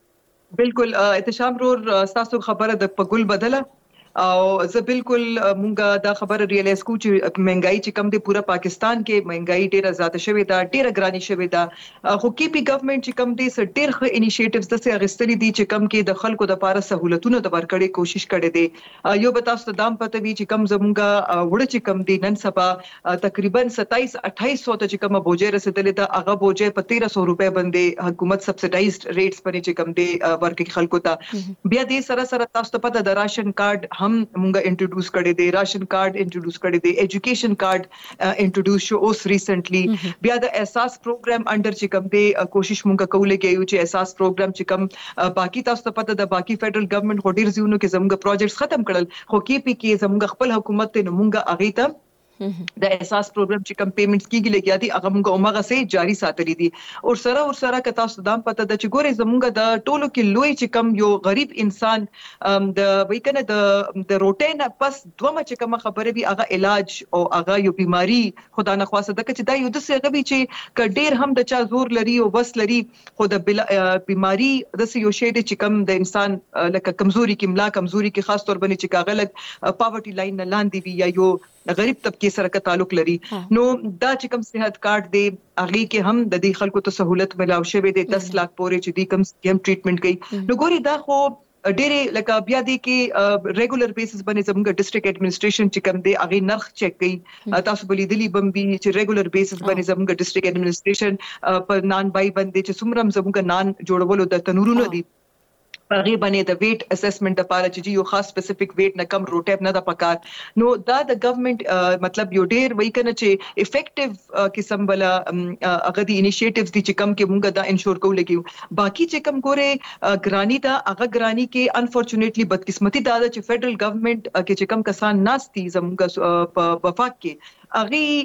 دي بالکل احتشام رور تاسو خبره د پګل بدله او زه بالکل مونږه دا خبره ریلایز کو چې مهنګای چې کم دی پورا پاکستان کې مهنګای ډیره زیاته شوې ده ډیره ګرانی شوې ده خو کی پی ګورنمنت چې کم دی سر ډیر ښه انیشیټیوز د څه اغستلې دي چې کم کې د خلکو د لپاره سہولتونو د ورکړې کوشش کړي دي یو به تاسو ته دام پته وی چې کم زمونږه وړ چې کم دی نن سبا تقریبا 27-2800 ته چې کم بوجه رسیدلې ده هغه بوجه په 1300 روپے باندې حکومت سبسیډایزډ ریټس باندې چې کم دی ورکړي خلکو ته بیا دې سره سره تاسو ته پته د راشن کارت هم مونږه انټروډوس کړی دی راشن کارت انټروډوس کړی دی ایجوکیشن کارت انټروډوس شو اوس ریسنټلی بیا د احساس پروګرام انډر چې کوم دی کوشش مونږه کولې کېږي چې احساس پروګرام چې کوم باقی تاسو ته پته د باقی فدرل ګورنمنت هډیر زیونو کې زموږه پروجیکټس ختم کړل خو کې پی کې زموږه خپل حکومت ته مونږه اغه ته د احساس پروګرام چې کم پیمنټس کیږي لګیا دي هغه موږ عمره سي جاري ساتلې دي او سره که تاسو دام پته د چې ګوري زموږ د ټولو کې لوی چې کم یو غریب انسان د وای کنه د روټین پس دومره چې کوم خبره وي هغه علاج او هغه یو بیماری خدا نه خواسته د چې دا یو د څه غوي چې کډیر هم د چا زور لري او بس لري خو د بیماری د یو شی چې کم د انسان لکه کمزوري کې ملا کمزوري کې خاص تور باندې چې کاغلک پاورټي لاین نه لاندې وي یا یو غریب طبقه سره کا تعلق لري نو دا چې کوم صحت کارت دی هغه کې هم د دې خلکو ته سہولت ملاو شوی دی 10 لک پورې چې دی کم سکیم ټریټمنټ کوي نو ګوري دا خو ډېرې لکه بیا دی کې ریګولر بیسس باندې زموږ ډیسټریکټ اډمنسټریشن چې کوم دی هغه نرخ چیک کوي تاسو بلی دلی بمبي چې ریګولر بیسس باندې زموږ ډیسټریکټ اډمنسټریشن پر نان بای باندې چې څومره زموږ نان جوړولو د تنورونو دی هغه باندې د ویټ اسسمنت لپاره چې یو خاص سپیسیفیک ویټ نه کم روټیپ نه د پکار نو دا د ګورنمنت مطلب یو ډیر وای کنه چې افیکټیو قسم بل هغه دی انیشیټیوز دي چې کم کې مونږه دا انشور کوو لګیو باقی چې کم ګوره ګرانی دا هغه ګرانی کې انفورچونټلی بدقسمتی دا چې فدرل ګورنمنت کې چې کم کسان ناشتي زموږ په وفاق کې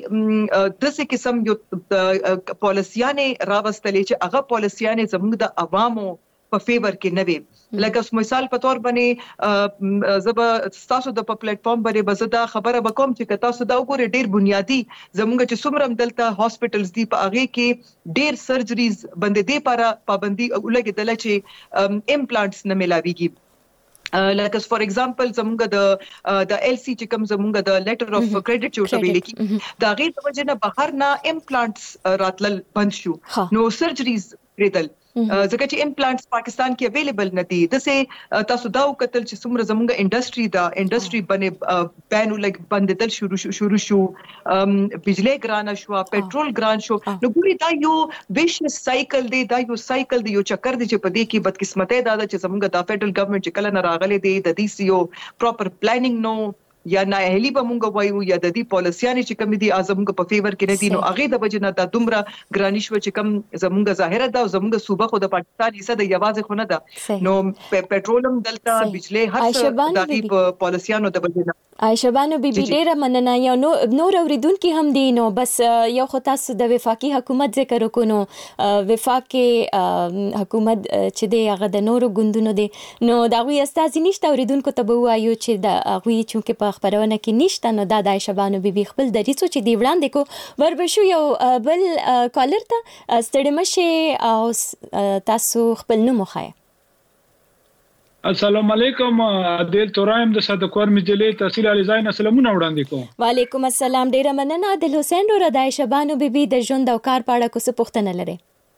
اغه د څه قسم یو پالیسیانه راوستلې چې هغه پالیسیانه زموږ د عوامو په فیور کې نه وي لکه مثال په تور باندې زب تاسو د په پلیټ فارم باندې بزدا خبره وکوم چې تاسو دا وګورئ ډیر بنیادی زمونږ چې څومره دلته هاسپټلز دی په هغه کې ډیر سرجریز باندې دی لپاره پابندي ولګیدل چې امپلانټس نه ملاويږي like as for example زمونږ د LC چې کوم زمونږ د لیټر اف کریډټ چې وشوي لیکي دا غیر د وجه نه بهر نه امپلانټس راتلل بند شو نو سرجریز ریدل ځکه چې امپلانټس پاکستان کې اویلیبل نه دي دسه تاسو دا وکتل چې څومره زمونږ انډستری باندې بانو لګ بندیدل شروع شو بجلی ګران شو پېټرول ګران شو نو ګوري دا یو ویشس سایکل دی دا یو سایکل دی یو چکر دی چې په دې کې بدقسمتۍ دا چې زمونږ د فدرل ګورنمنت چې کله نه راغلي دی د دې سیو پراپر پلانینګ نو یا نه هلي به مونږ وایو یا د دې پالیسیانې چې کوم دي زمونږ په فیور کې نه دي نو هغه د وجه نه د دومره ګرانی شو چې کوم زمونږ ظاهره ده زمونږ صوبه خو د پاکستان حصہ د یوازې خو نه ده نو پېټرولم دلته بجلی هر څه د دې پالیسیانو د وجه نه عائشہ بانو بیبي ډیره مننه یو نور اوریدونکو هم دي نو بس یو خو تاسو د وفاقي حکومت ذکر وکړو وفاقي حکومت چې دی هغه د نورو ګوندونو دی نو دا غوي استاد نشته اوریدونکو ته وایو چې دا غوي چې په خبرونه کې نشته نو د عائشہ بانو بیبي خپل دریسو چې دی وړاندې کو وربشو یو بل کالر ته ستړي مشه او تاسو خپل نوم وخایه السلام علیکم عادل تورایم د صدقور مجلې تحصیل علی زاین سلامونه وړاندې کوم وعلیکم السلام ډیره مننه عادل حسین رو د عائشہ بانو بیبي د ژوند او کار په اړه کوڅه پوښتنه لري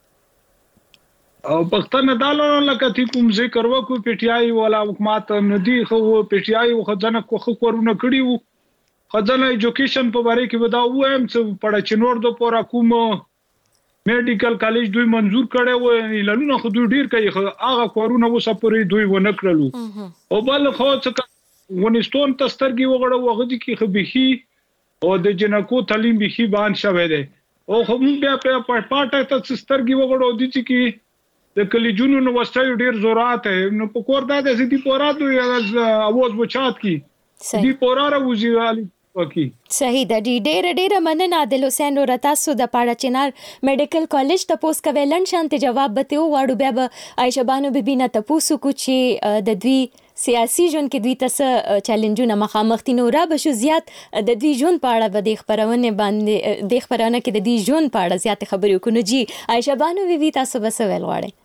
او پښتنه دالو لکه تی کوم ذکر وکړو پټیای ولا حکومت ندی خو پټیای خزانه کوخه کورونه کړیو خزانه ایجوکیشن په باره کې وداو هم څه پړه چنور د پورا کوم میډیکل کالج دوی منزور کړي و لالونه خو دوی ډیر کوي هغه کورونه وسپوري دوی و نه کړلو او بل خو څه ونستون تسترګي وغړو وغدي کې خبيخي او د جنکو تعلیم بيخي بان شوه دی او خو بیا په پټه ته سترګي وغړو دي چې د کلیجونو نو وستایو ډیر زورات نو په کور دا د سيدي پوراتو یا اواز بچات کی دي پوراره وزیرالي وکي صحیح د ډیره مننه عادل حسین رو تاسو د پاړه چنار میډیکل کالج ته پوس کویلن شانت جواب بته واړو بیا به عائشہ بانو بیبي نه تاسو کو چې د دوی سیاسي ژوند کې دوی تاسو چیلنجونه مخامخ دي نو را بشو زیات د دوی ژوند په اړه د خبرونه باندې د خبرونه کې د دوی ژوند په اړه زیات خبرې وکړو جی عائشہ بانو بیبي تاسو بس ویل غواړئ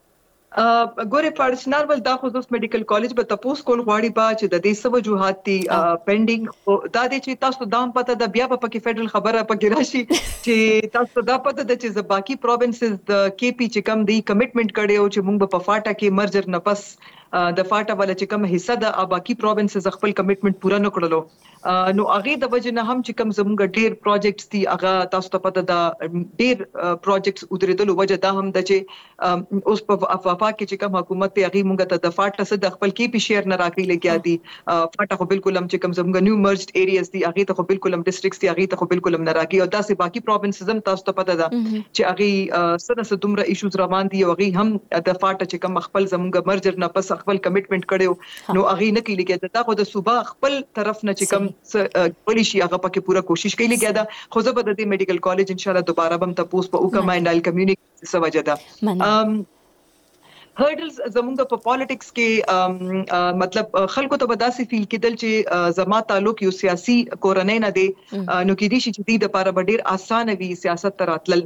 ګوره پارسنال ول دا خو د میډیکل کالج به تاسو کول غواړي با چې د دې سبا وجوهات دي پینډینګ دا د چې تاسو دام پته د بیا په کې فدرل خبره پکې راشي چې تاسو دا پته د چې باقي پروینسز د کې پی چې کم دی کمټمنټ کړي او چې موږ په فاټا کې مرجر نه پس د فاټا ولا چې کم حصہ د باقي پروینسز خپل کمټمنټ پورا نه کړلو نو هغه د وجه نه هم چې کم زموږ ډیر پروجیکټس دي هغه تاسو ته پته دا ډیر پروجیکټس ودرېدل وجه دا هم د چې اوس په افافا کې چې کم حکومت ته هغه موږ ته د فاټا څخه د خپل کې پی شیر نه راکړي لګیا دي فاټا خو بالکل هم چې کم زموږ نیو مرجډ ایریاز دي هغه ته خو بالکل هم ډیسټریکټس دي هغه ته خو بالکل هم نه راکړي او داسې باقي پروینسز هم تاسو ته پته ده چې هغه سره دومره ایشوز روان دي او هغه هم د فاټا چې کم خپل زموږ مرجر نه پس خپل کمټمنټ کړو نو هغه نه کوي لګیا دا خو د صوبا خپل طرف نه چې کم پولیسي هغه پکې پورا کوشش کوي لګیا دا خو زه به د میډیکل کالج ان شاء الله دوباره بم تاسو په وکما انډال کمیونټي سوجه ده هرډلز زمونږ په پالیټکس کې مطلب خلکو ته بداسي فیل کېدل چې زما تعلق یو سیاسي کورنۍ نه دی نو کې دي چې د لپاره ډیر اسانه وي سیاست تراتل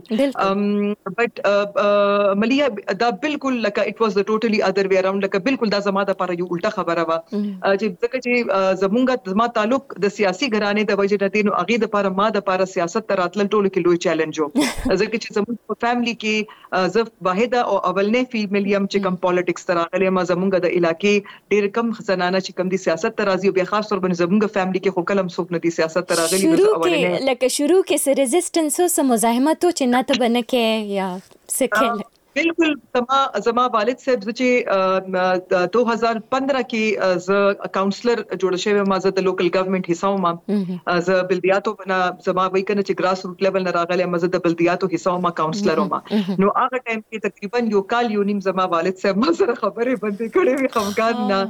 بٹ مليا دا بالکل لکه اټ واز د ټوټلی اذر وی اراوند لکه بالکل دا زما د لپاره یو الټه خبره وا چې ځکه چې زمونږ زما تعلق د سیاسي ګرانې د وجه نه دی نو هغه د لپاره ما د لپاره سیاست تراتل ټولو کې لوی چیلنج وو ځکه چې زموږ په فیملی کې زف واحده او اولنې فیمیل کم پالیټکس تراغلی ما زمونږ د علاقې ډېر کم زنانه چې کم دي سیاست ترازی او بیا خاص تور باندې زمونږ فیملی کې خو کلم څوک نه دي سیاست تراغلی شروع لکه شروع کې سره ریزिस्टेंस او مزاحمت چې نه ته بنکه یا سکل بالکل زما والد صاحب چې 2015 کې ز کاونسلر جوړ شوی ما زه د لوکل ګورنمنت حصہ ما ز بلدیاتو بنا زما وای کنه چې ګراس روټ لیول نه راغلی ما زه د بلدیاتو حصہ ما کاونسلر ما نو هغه ټایم کې تقریبا یو کال یو نیم زما والد صاحب ما سره خبرې بندې کړې وي خفقان نه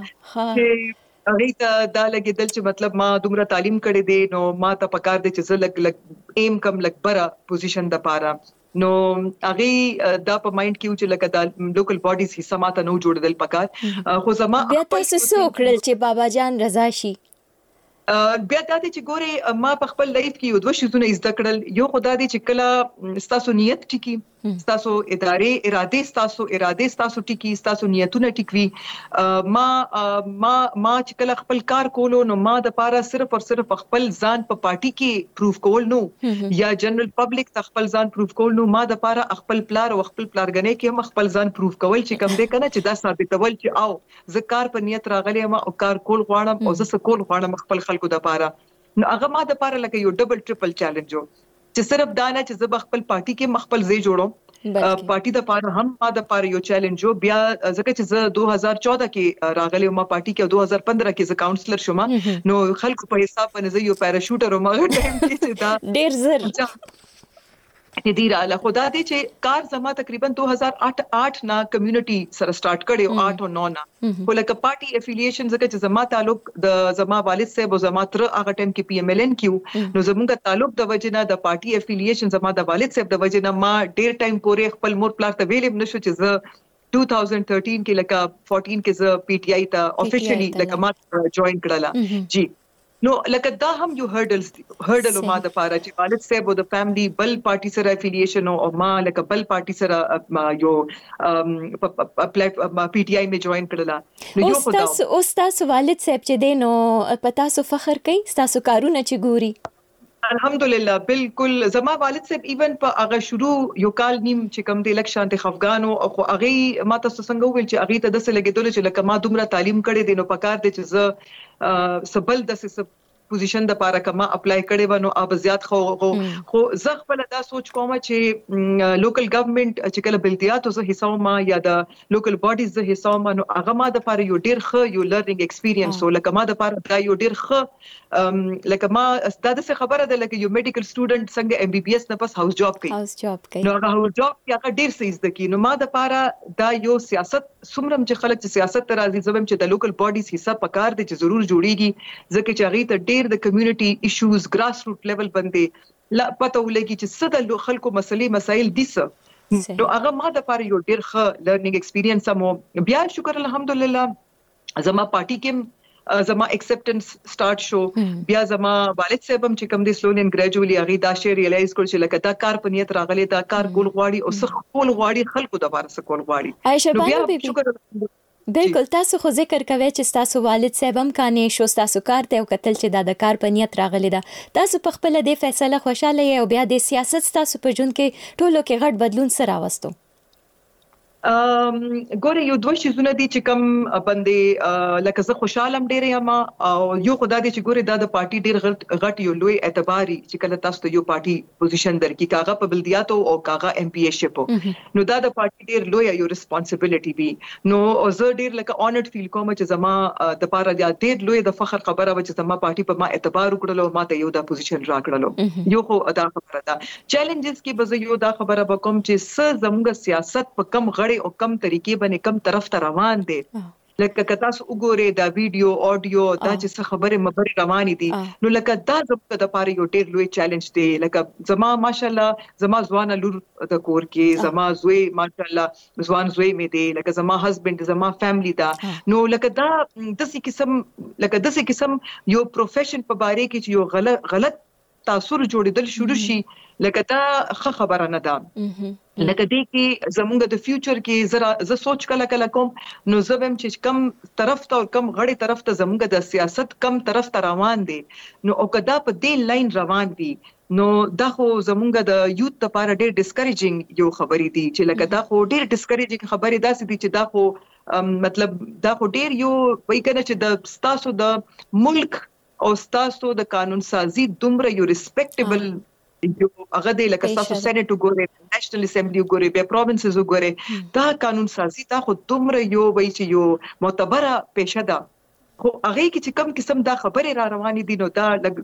هغه ته دا لګیدل چې مطلب ما دومره تعلیم کړې دي نو ما ته پکار دي چې زه لګ ایم کم لګ برا پوزیشن د پاره نو هغه دا په مایند کې چې لکه د لوکل باډیز حصہ ماته نو جوړدل پکار خو زما بیا تاسو څه وکړل چې بابا جان رضا شي؟ بیا دا چې ګوره ما په خپل لایف کې یو دوه شیزونه زده کړل. یو خدای دې چې کله ستاسو نیت ټیکی، ستاسو اراده ستاسو ټیکی، ستاسو نیتونه ټیکوي. ما چې کله خپل کار کولو نو ما د پاره صرف او صرف خپل ځان په پارټي کې پروف کول نو یا جنرال پبلک ته خپل ځان پروف کول نو، ما د پاره خپل پلار او خپل پلارګنې کې هم خپل ځان پروف کول چې کوم دې کنه چې دا ثابتول چې او زه کار په نیت راغلی ما او کار کول غواړم او زه سکول غواړم خپل خلکو د پاره. نو هغه ما د پاره لکه یو ډبل ټریپل چیلنج و چې صرف دا نه چې زه خپل پارټي کې خپل ځای جوړم، پارټي د پاره هم ما د پاره یو چیلنج و. بیا ځکه چې زه 2014 کې راغلی ما پارټي کې او 2015 کې زه کاونسلر شوم، نو خلکو په حساب باندې زه یو پیراشوټر وم هغه ټایم کې دا ډیر زر دې رااله. خدا دې چې کار زما تقریبا 2008 نا کمیونټي سره سٹارټ کړو 8 او 9 نا خو لکه پارټي افیلیشن ځکه چې زما تعلق د زما والد صاحب او زما تر هغه ټایم کې پی ایم ال ان کیو، نو زموږ تعلق د وجنه د پارټي افیلیشن زما د والد صاحب د وجنه ما ډیر ټایم پورې خپل مور پلار ته ویلم نشو چې زه 2013 کې لکه 14 کې زه پی ټی آی ته افیشلی لکه ما جوائن کړلا جی. نو لکه دا هم یو هرډل ما د پاره چې والد صاحب او د فیملی بل پارټي سره افیلیشن او ما لکه بل پارټي سره یو پی ټی آی می جوائن کړلا. نو یو تاسو والد صاحب چې دینو پتا سو فخر کوي تاسو کارونه چې ګوري؟ الحمدلله بالکل. زما والد صاحب ایون په هغه شروع یو کال نیم چې کوم د الکشن د افغانو او هغه ما تاسو څنګه ویل چې هغه ته د څه لګیدل چې لکه ما دومره تعلیم کړې دي نو پکار دي چې زه سبل د پوزیشن د پاره کما اپلای کړي ونه اب زیات خو زه خپل دا سوچ کوم چې لوکل ګورنمنت چې کله بلدیاتو زه حصہ ما یا د لوکل باډیز زه حصہ ما نو هغه ما د پاره یو ډیر ښه یو لرنینګ ایکسپیرینس او لکه ما د پاره دا یو ډیر ښه لکه ما ستاسو څخه خبره ده لکه یو میډیکل سټوډنټ څنګه ام بي بي اس نه پس هاوس جاب کوي نو هغه جاب کې هغه ډیر څه زده کی. نو ما د پاره دا یو سیاست سمرم چې خلک چې سیاست ته راځي زوم چې د لوکل باډیز حصہ پکار دي چې ضرور جوړیږي ځکه چې هغه ته د کمیونټي ایشوز ګراس روټ لیول باندې لا پته ولګي چې څه د خلکو مسایل دي څه. نو هغه ما د پاره یو ډیر ښه لرنینګ ایکسپیرینس مو. بیا شکر الحمدلله زما پارټي کې زما اکسپټنس سٹارټ شو. بیا زما والد صاحب هم چې کوم دي سلولي ان ګریجوالي هغه دا شی ریلایز کړ چې لکه دا کار په نیت راغلی دا کار ګول غواړي او څه کول غواړي خلکو د بار څه کول غواړي. عائشہ بانو بیبي بالکل تاسو خو ذکر کوي چې تاسو والد صاحب هم کانې شو تاسو کار ته وکتل چې دا د کار په نیت راغلی دا تاسو په خپل د فیصله خوشاله یې او بیا د سیاست تاسو په جون کې ټولو کې غټ بدلون سره راوستو؟ ګوره یو دوه شیزونه دي چې کوم باندې لکه زه خوشاله ډیر یم او یو خدای دې چې ګوره دا د پارټي ډیر غټ یو لوی اعتباري چې کله تاسو ته یو پارټي پوزیشن درکې کاغه په بلدیاتو او کاغه ام پی ایس شپ نو دا د پارټي ډیر لوی یو ریسپانسیبিলিټي وي. نو زه ډیر لکه اونرډ فیل کوم چې زما د پاره د ډیر لوی د فخر خبره و چې زما پارټي په ما اعتبار وکړلو ما ته یو دا پوزیشن راکړلو. یو خو دا خبره ده. چیلنجز کې به یو دا خبره وکم چې څه زموږ سیاست په کم او کم طریقې باندې کم طرف ته روان دي. لکه کتا سو وګوره دا ویډیو اډیو دا چې څه خبره مبر روانې دي نو لکه دا زموږ د پاره یو ډېر لوی چیلنج دی. لکه زما ماشاءالله زما ځوان لور د کور کې زما زوی ماشاءالله ځوان زوی مې دی لکه زما هسبند زما فیملی دا نو لکه دا دسي قسم یو پروفیشن په باره کې چې یو غلط تاثر جوړیدل شروع شي لکه دا ښه خبره نه ده. لکه دې کې زموږ د فیوچر کې زه سوچ کله کوم نو زه هم چې کم طرف ته او کم غړي طرف ته زموږ د سیاست کم طرف ته روان دي نو او کدا په دې لاین روان دي نو دا خو زموږ د یوت لپاره ډېر ډیسکریجینګ یو خبرې دي چې لکه دا خو ډېر ډیسکریجینګ خبرې داسې دي چې دا خو مطلب دا خو ډېر یو وایي کنه چې د ستاسو د ملک او ستاسو د قانون سازي دومره یو ریسپیکټیبل یو هغه دی لکه تاسو سېنیټ وګورئ نېشنل اسمبلی وګورئ بیا پروینسز وګورئ دا قانون سازي دا خو دومره یو وایي چې یو معتبره پیشه ده خو هغه کې چې کم قسم دا خبره را روانې دي نو دا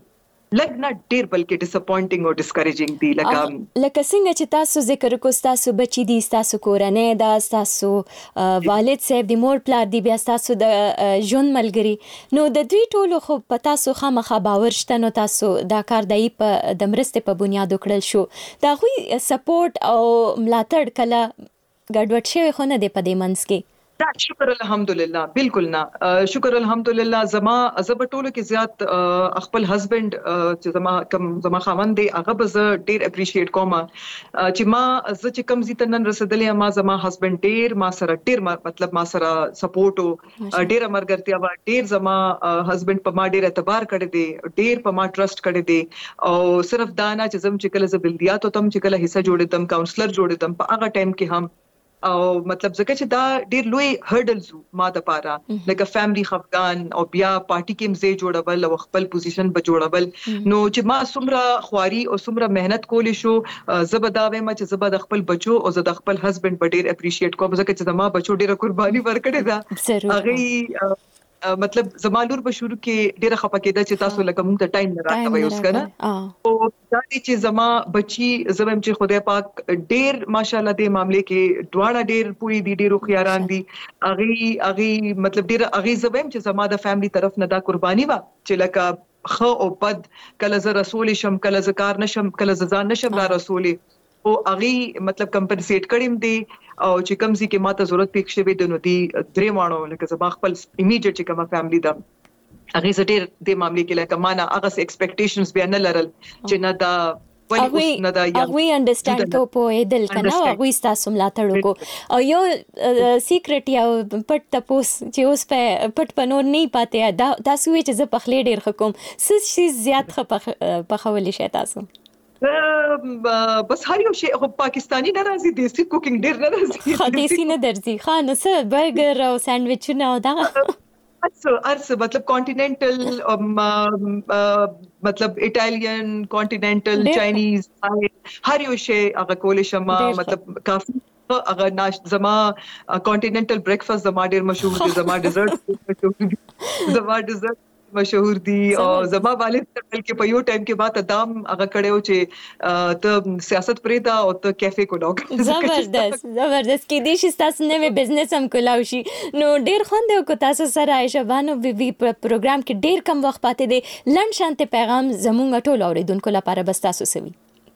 لګ نه ډیر بلکې ډیساپوینټینګ او ډیسکریجینګ دي. لکه څنګه چې تاسو ذکر کو تاسو بچی دي تاسو کورنۍ دا تاسو والد صاحب دی مور پلار دی بیا تاسو د ژوند ملګری نو د دوی ټولو خو پتا سو خامخا باور شته نو تاسو دا کار دای په د مرستې په بنیاد وکړل شو دا غوي سپورټ او ملاتړ کله ګډوډ شوی خو نه دی په دې منځ کې. شکر الحمدلله بالکل نه شکر الحمدلله زما ټولو کې زیات خپل هسبند چې زما خاوند دی هغه به ډیر اپریشیټ کوم چې ما چې کم زیات نن رسیدلې ما زما هسبند ډیر ما سره ډیر مطلب ما سره سپورټ ډیر مرګرتیا ډیر زما هسبند په ما ډیر اعتبار کړی دی ډیر په ما ټرست کړی دی او صرف دانا چې زم چې کله زبلدیات او تم چې کله حصہ جوړیدم کاونسلر جوړیدم په هغه ټایم کې هم او مطلب ځکه چې دا ډیر لوی هرډلز ما د پاره لکه فیملی خفقان او بیا پارټي کې مزه جوړول او خپل پوزیشن به جوړول نو چې ما سمره خواري او سمره مهنت کولی شو زبداوي ما چې زبد خپل بچو او زد خپل هسبند په ډیر اپریشیټ کوم ځکه چې ما بچو ډیره قرباني ورکړې ده هغه مطلب زما لور به شروع کې ډیره خپکیده چې تاسو لکه موږ ته ټایم نه راکوي اوس کنه او دا چې زما بچي زمم چې خدای پاک ډیر ماشاءالله دې معاملې کې دواړه ډیر پوری دي ډیرو خياران دي اغي مطلب ډیر اغي زمم چې زما د فیملی طرف نه دا قرباني وا چې لکه خو او بد کله ز رسول شم کله ز کار نشم کله ز ځان نشم را رسولي او اغي مطلب کمپنسیټ کړم دي او چې کمزې کې ماته ضرورت پېښ شوی د نو دي درې مانو لکه زما خپل ایمیډیټ چې کومه فیملی ده هغه زټیر د معاملې کې لکه معنا هغه ایکسپیکټیشنز بیا نه لرل چې نه دا اغوی انډرستانډ کو په دل کنه اغوی تاسو ملاتړ کو او یو سیکریټ یا پټ تپوس چې اوس په پټ پنور نه پاتې دا تاسو چې ز په خلې ډیر حکم څه شي زیات په خولې شي تاسو بس هر یو شی خو پاکستانی نه راځي دیسی کوکینګ ډیر نه راځي خو دیسی نه درځي خان څه برګر او سانډویچونه او دا ارس مطلب کانټیننټل مطلب ایټالین کانټیننټل چاینیز هر یو شی هغه کولې شمه مطلب کافي اگر ناش زما کانټیننټل بریکفاسټ زما ډیر مشهور دي زما ډیزرټ مشهور دي او زما والد بلکې په یو ټایم کې بعد ادم هغه کړو چې ته سیاست پرې دا او ته کیفے کو لوګ زبردست کې دې شي تاسو نوې بزنس هم کولاو شي نو ډیر خوند کو تاسو سره عائشہ بانو بي پروګرام کې ډیر کم وخت پاتې دي لند شانته پیغام زموږ ټول اوریدونکو لپاره بس تاسو سوي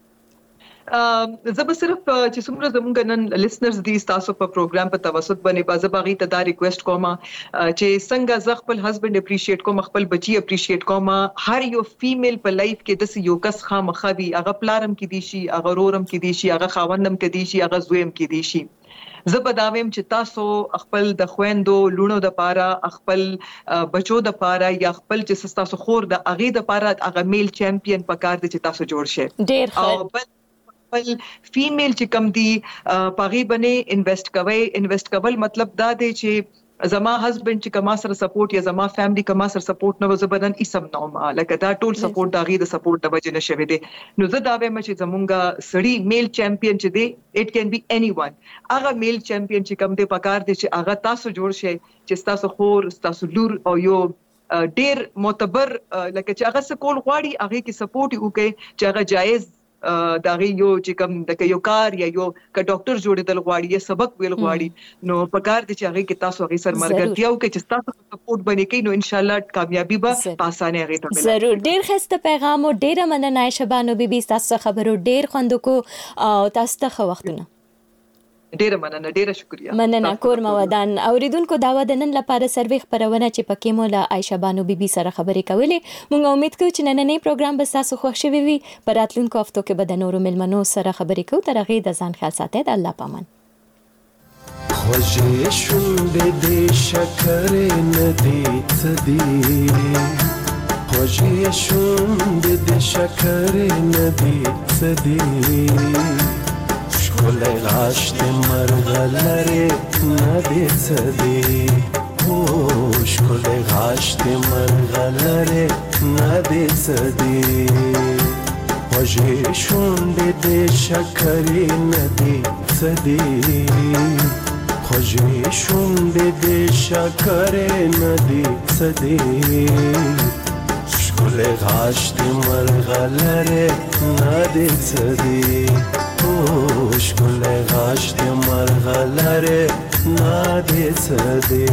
زب صرف چې څومره زموږ نن لیسنرز دي تاسو په پروګرام په توسط باندې بازباغي ته دا ریکوست کوم چې څنګه ز خپل هسبند اپریشیټ کوم خپل بچي اپریشیټ کوم هر یو فیمیل په لایف کې د یو کس خامخوي هغه پلارم کې دي شي هغه رورم کې دي شي هغه خاوندم کې دي شي هغه زویم کې دي شي زبداویم چې تاسو خپل د خويندو لونو د پاره خپل بچو د پاره یا خپل چې تاسو خور د اغي د پاره هغه میل چمپیون پکار دي چې تاسو جوړ شئ ډیر ښه خپل فیمیل چې کم دي پاغي باندې انویسټ کول مطلب دا دی چې زما هسبند چې کما سره سپورټ یا زما فیملی کما سره سپورټ نو زبدن اسم نوم لکه دا ټول سپورټ داغي د سپورټ د وجه نشوي دي نو زه دا وایم چې زمونږه سړی میل چمپیون چې دی اټ کین بی اني ون هغه میل چمپیون چې کم دی پکار دي چې هغه تاسو جوړ شئ چې تاسو خور تاسو لور او یو ډیر معتبر لکه چې هغه سکول غواړي هغه کې سپورټ وکړي چې هغه جایز داغي یو چې کوم د یو کار یا یو ک ډاکټر جوړیدل غواړي یا سبق ویل غواړي نو پکار دي چې هغه کې تاسو هغه سر مرګرتیا او کې چې تاسو سپورټ باندې کې نو ان شاء الله کامیابی به آسانه هغه ته ملي ضرور ډیر خسته پیغام او ډیر مننه عائشہ بانو بي تاسو خبرو ډیر خوند کو او تاسو ته وختونه ډیره مننه ډیره شکریا مننه کور مودان اوریدونکو دا و د نن لپاره سروي خبرونه چې پکې مو له عائشہ بانو بي سره خبرې کولې مونږ امید کوو چې نننې پروګرام به تاسو خوښ شوي وي پر راتلونکو هفتو کې به د نورو ملمنو سره خبرې کوو تر هغه د ځان خیال ساتئ د الله پامان خوږې شونډې دې شکر ندی څدی خوږې شونډې دې شکر ندی څدی ښکلی غاښ دې مرغلرې نه دې څه دي هو ښکلی غاښ دې مرغلرې نه دې څه دي خوږې شونډې دې شکرې نه دې څه دي خوږې شونډې دې شکرې نه دې څه دي شکل غاشت مرغلره نادی صدی شکل غاشت مرغلره نادی صدی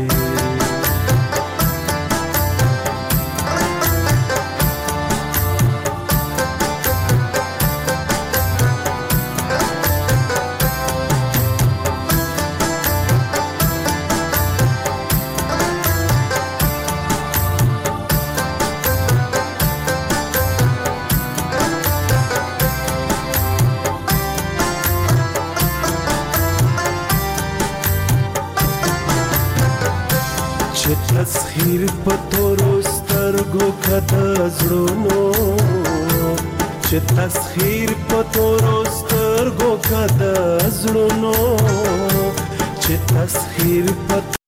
تسخیر پتورو سترګو کده زړونو چې تسخیر پتورو سترګو کده زړونو چې تسخیر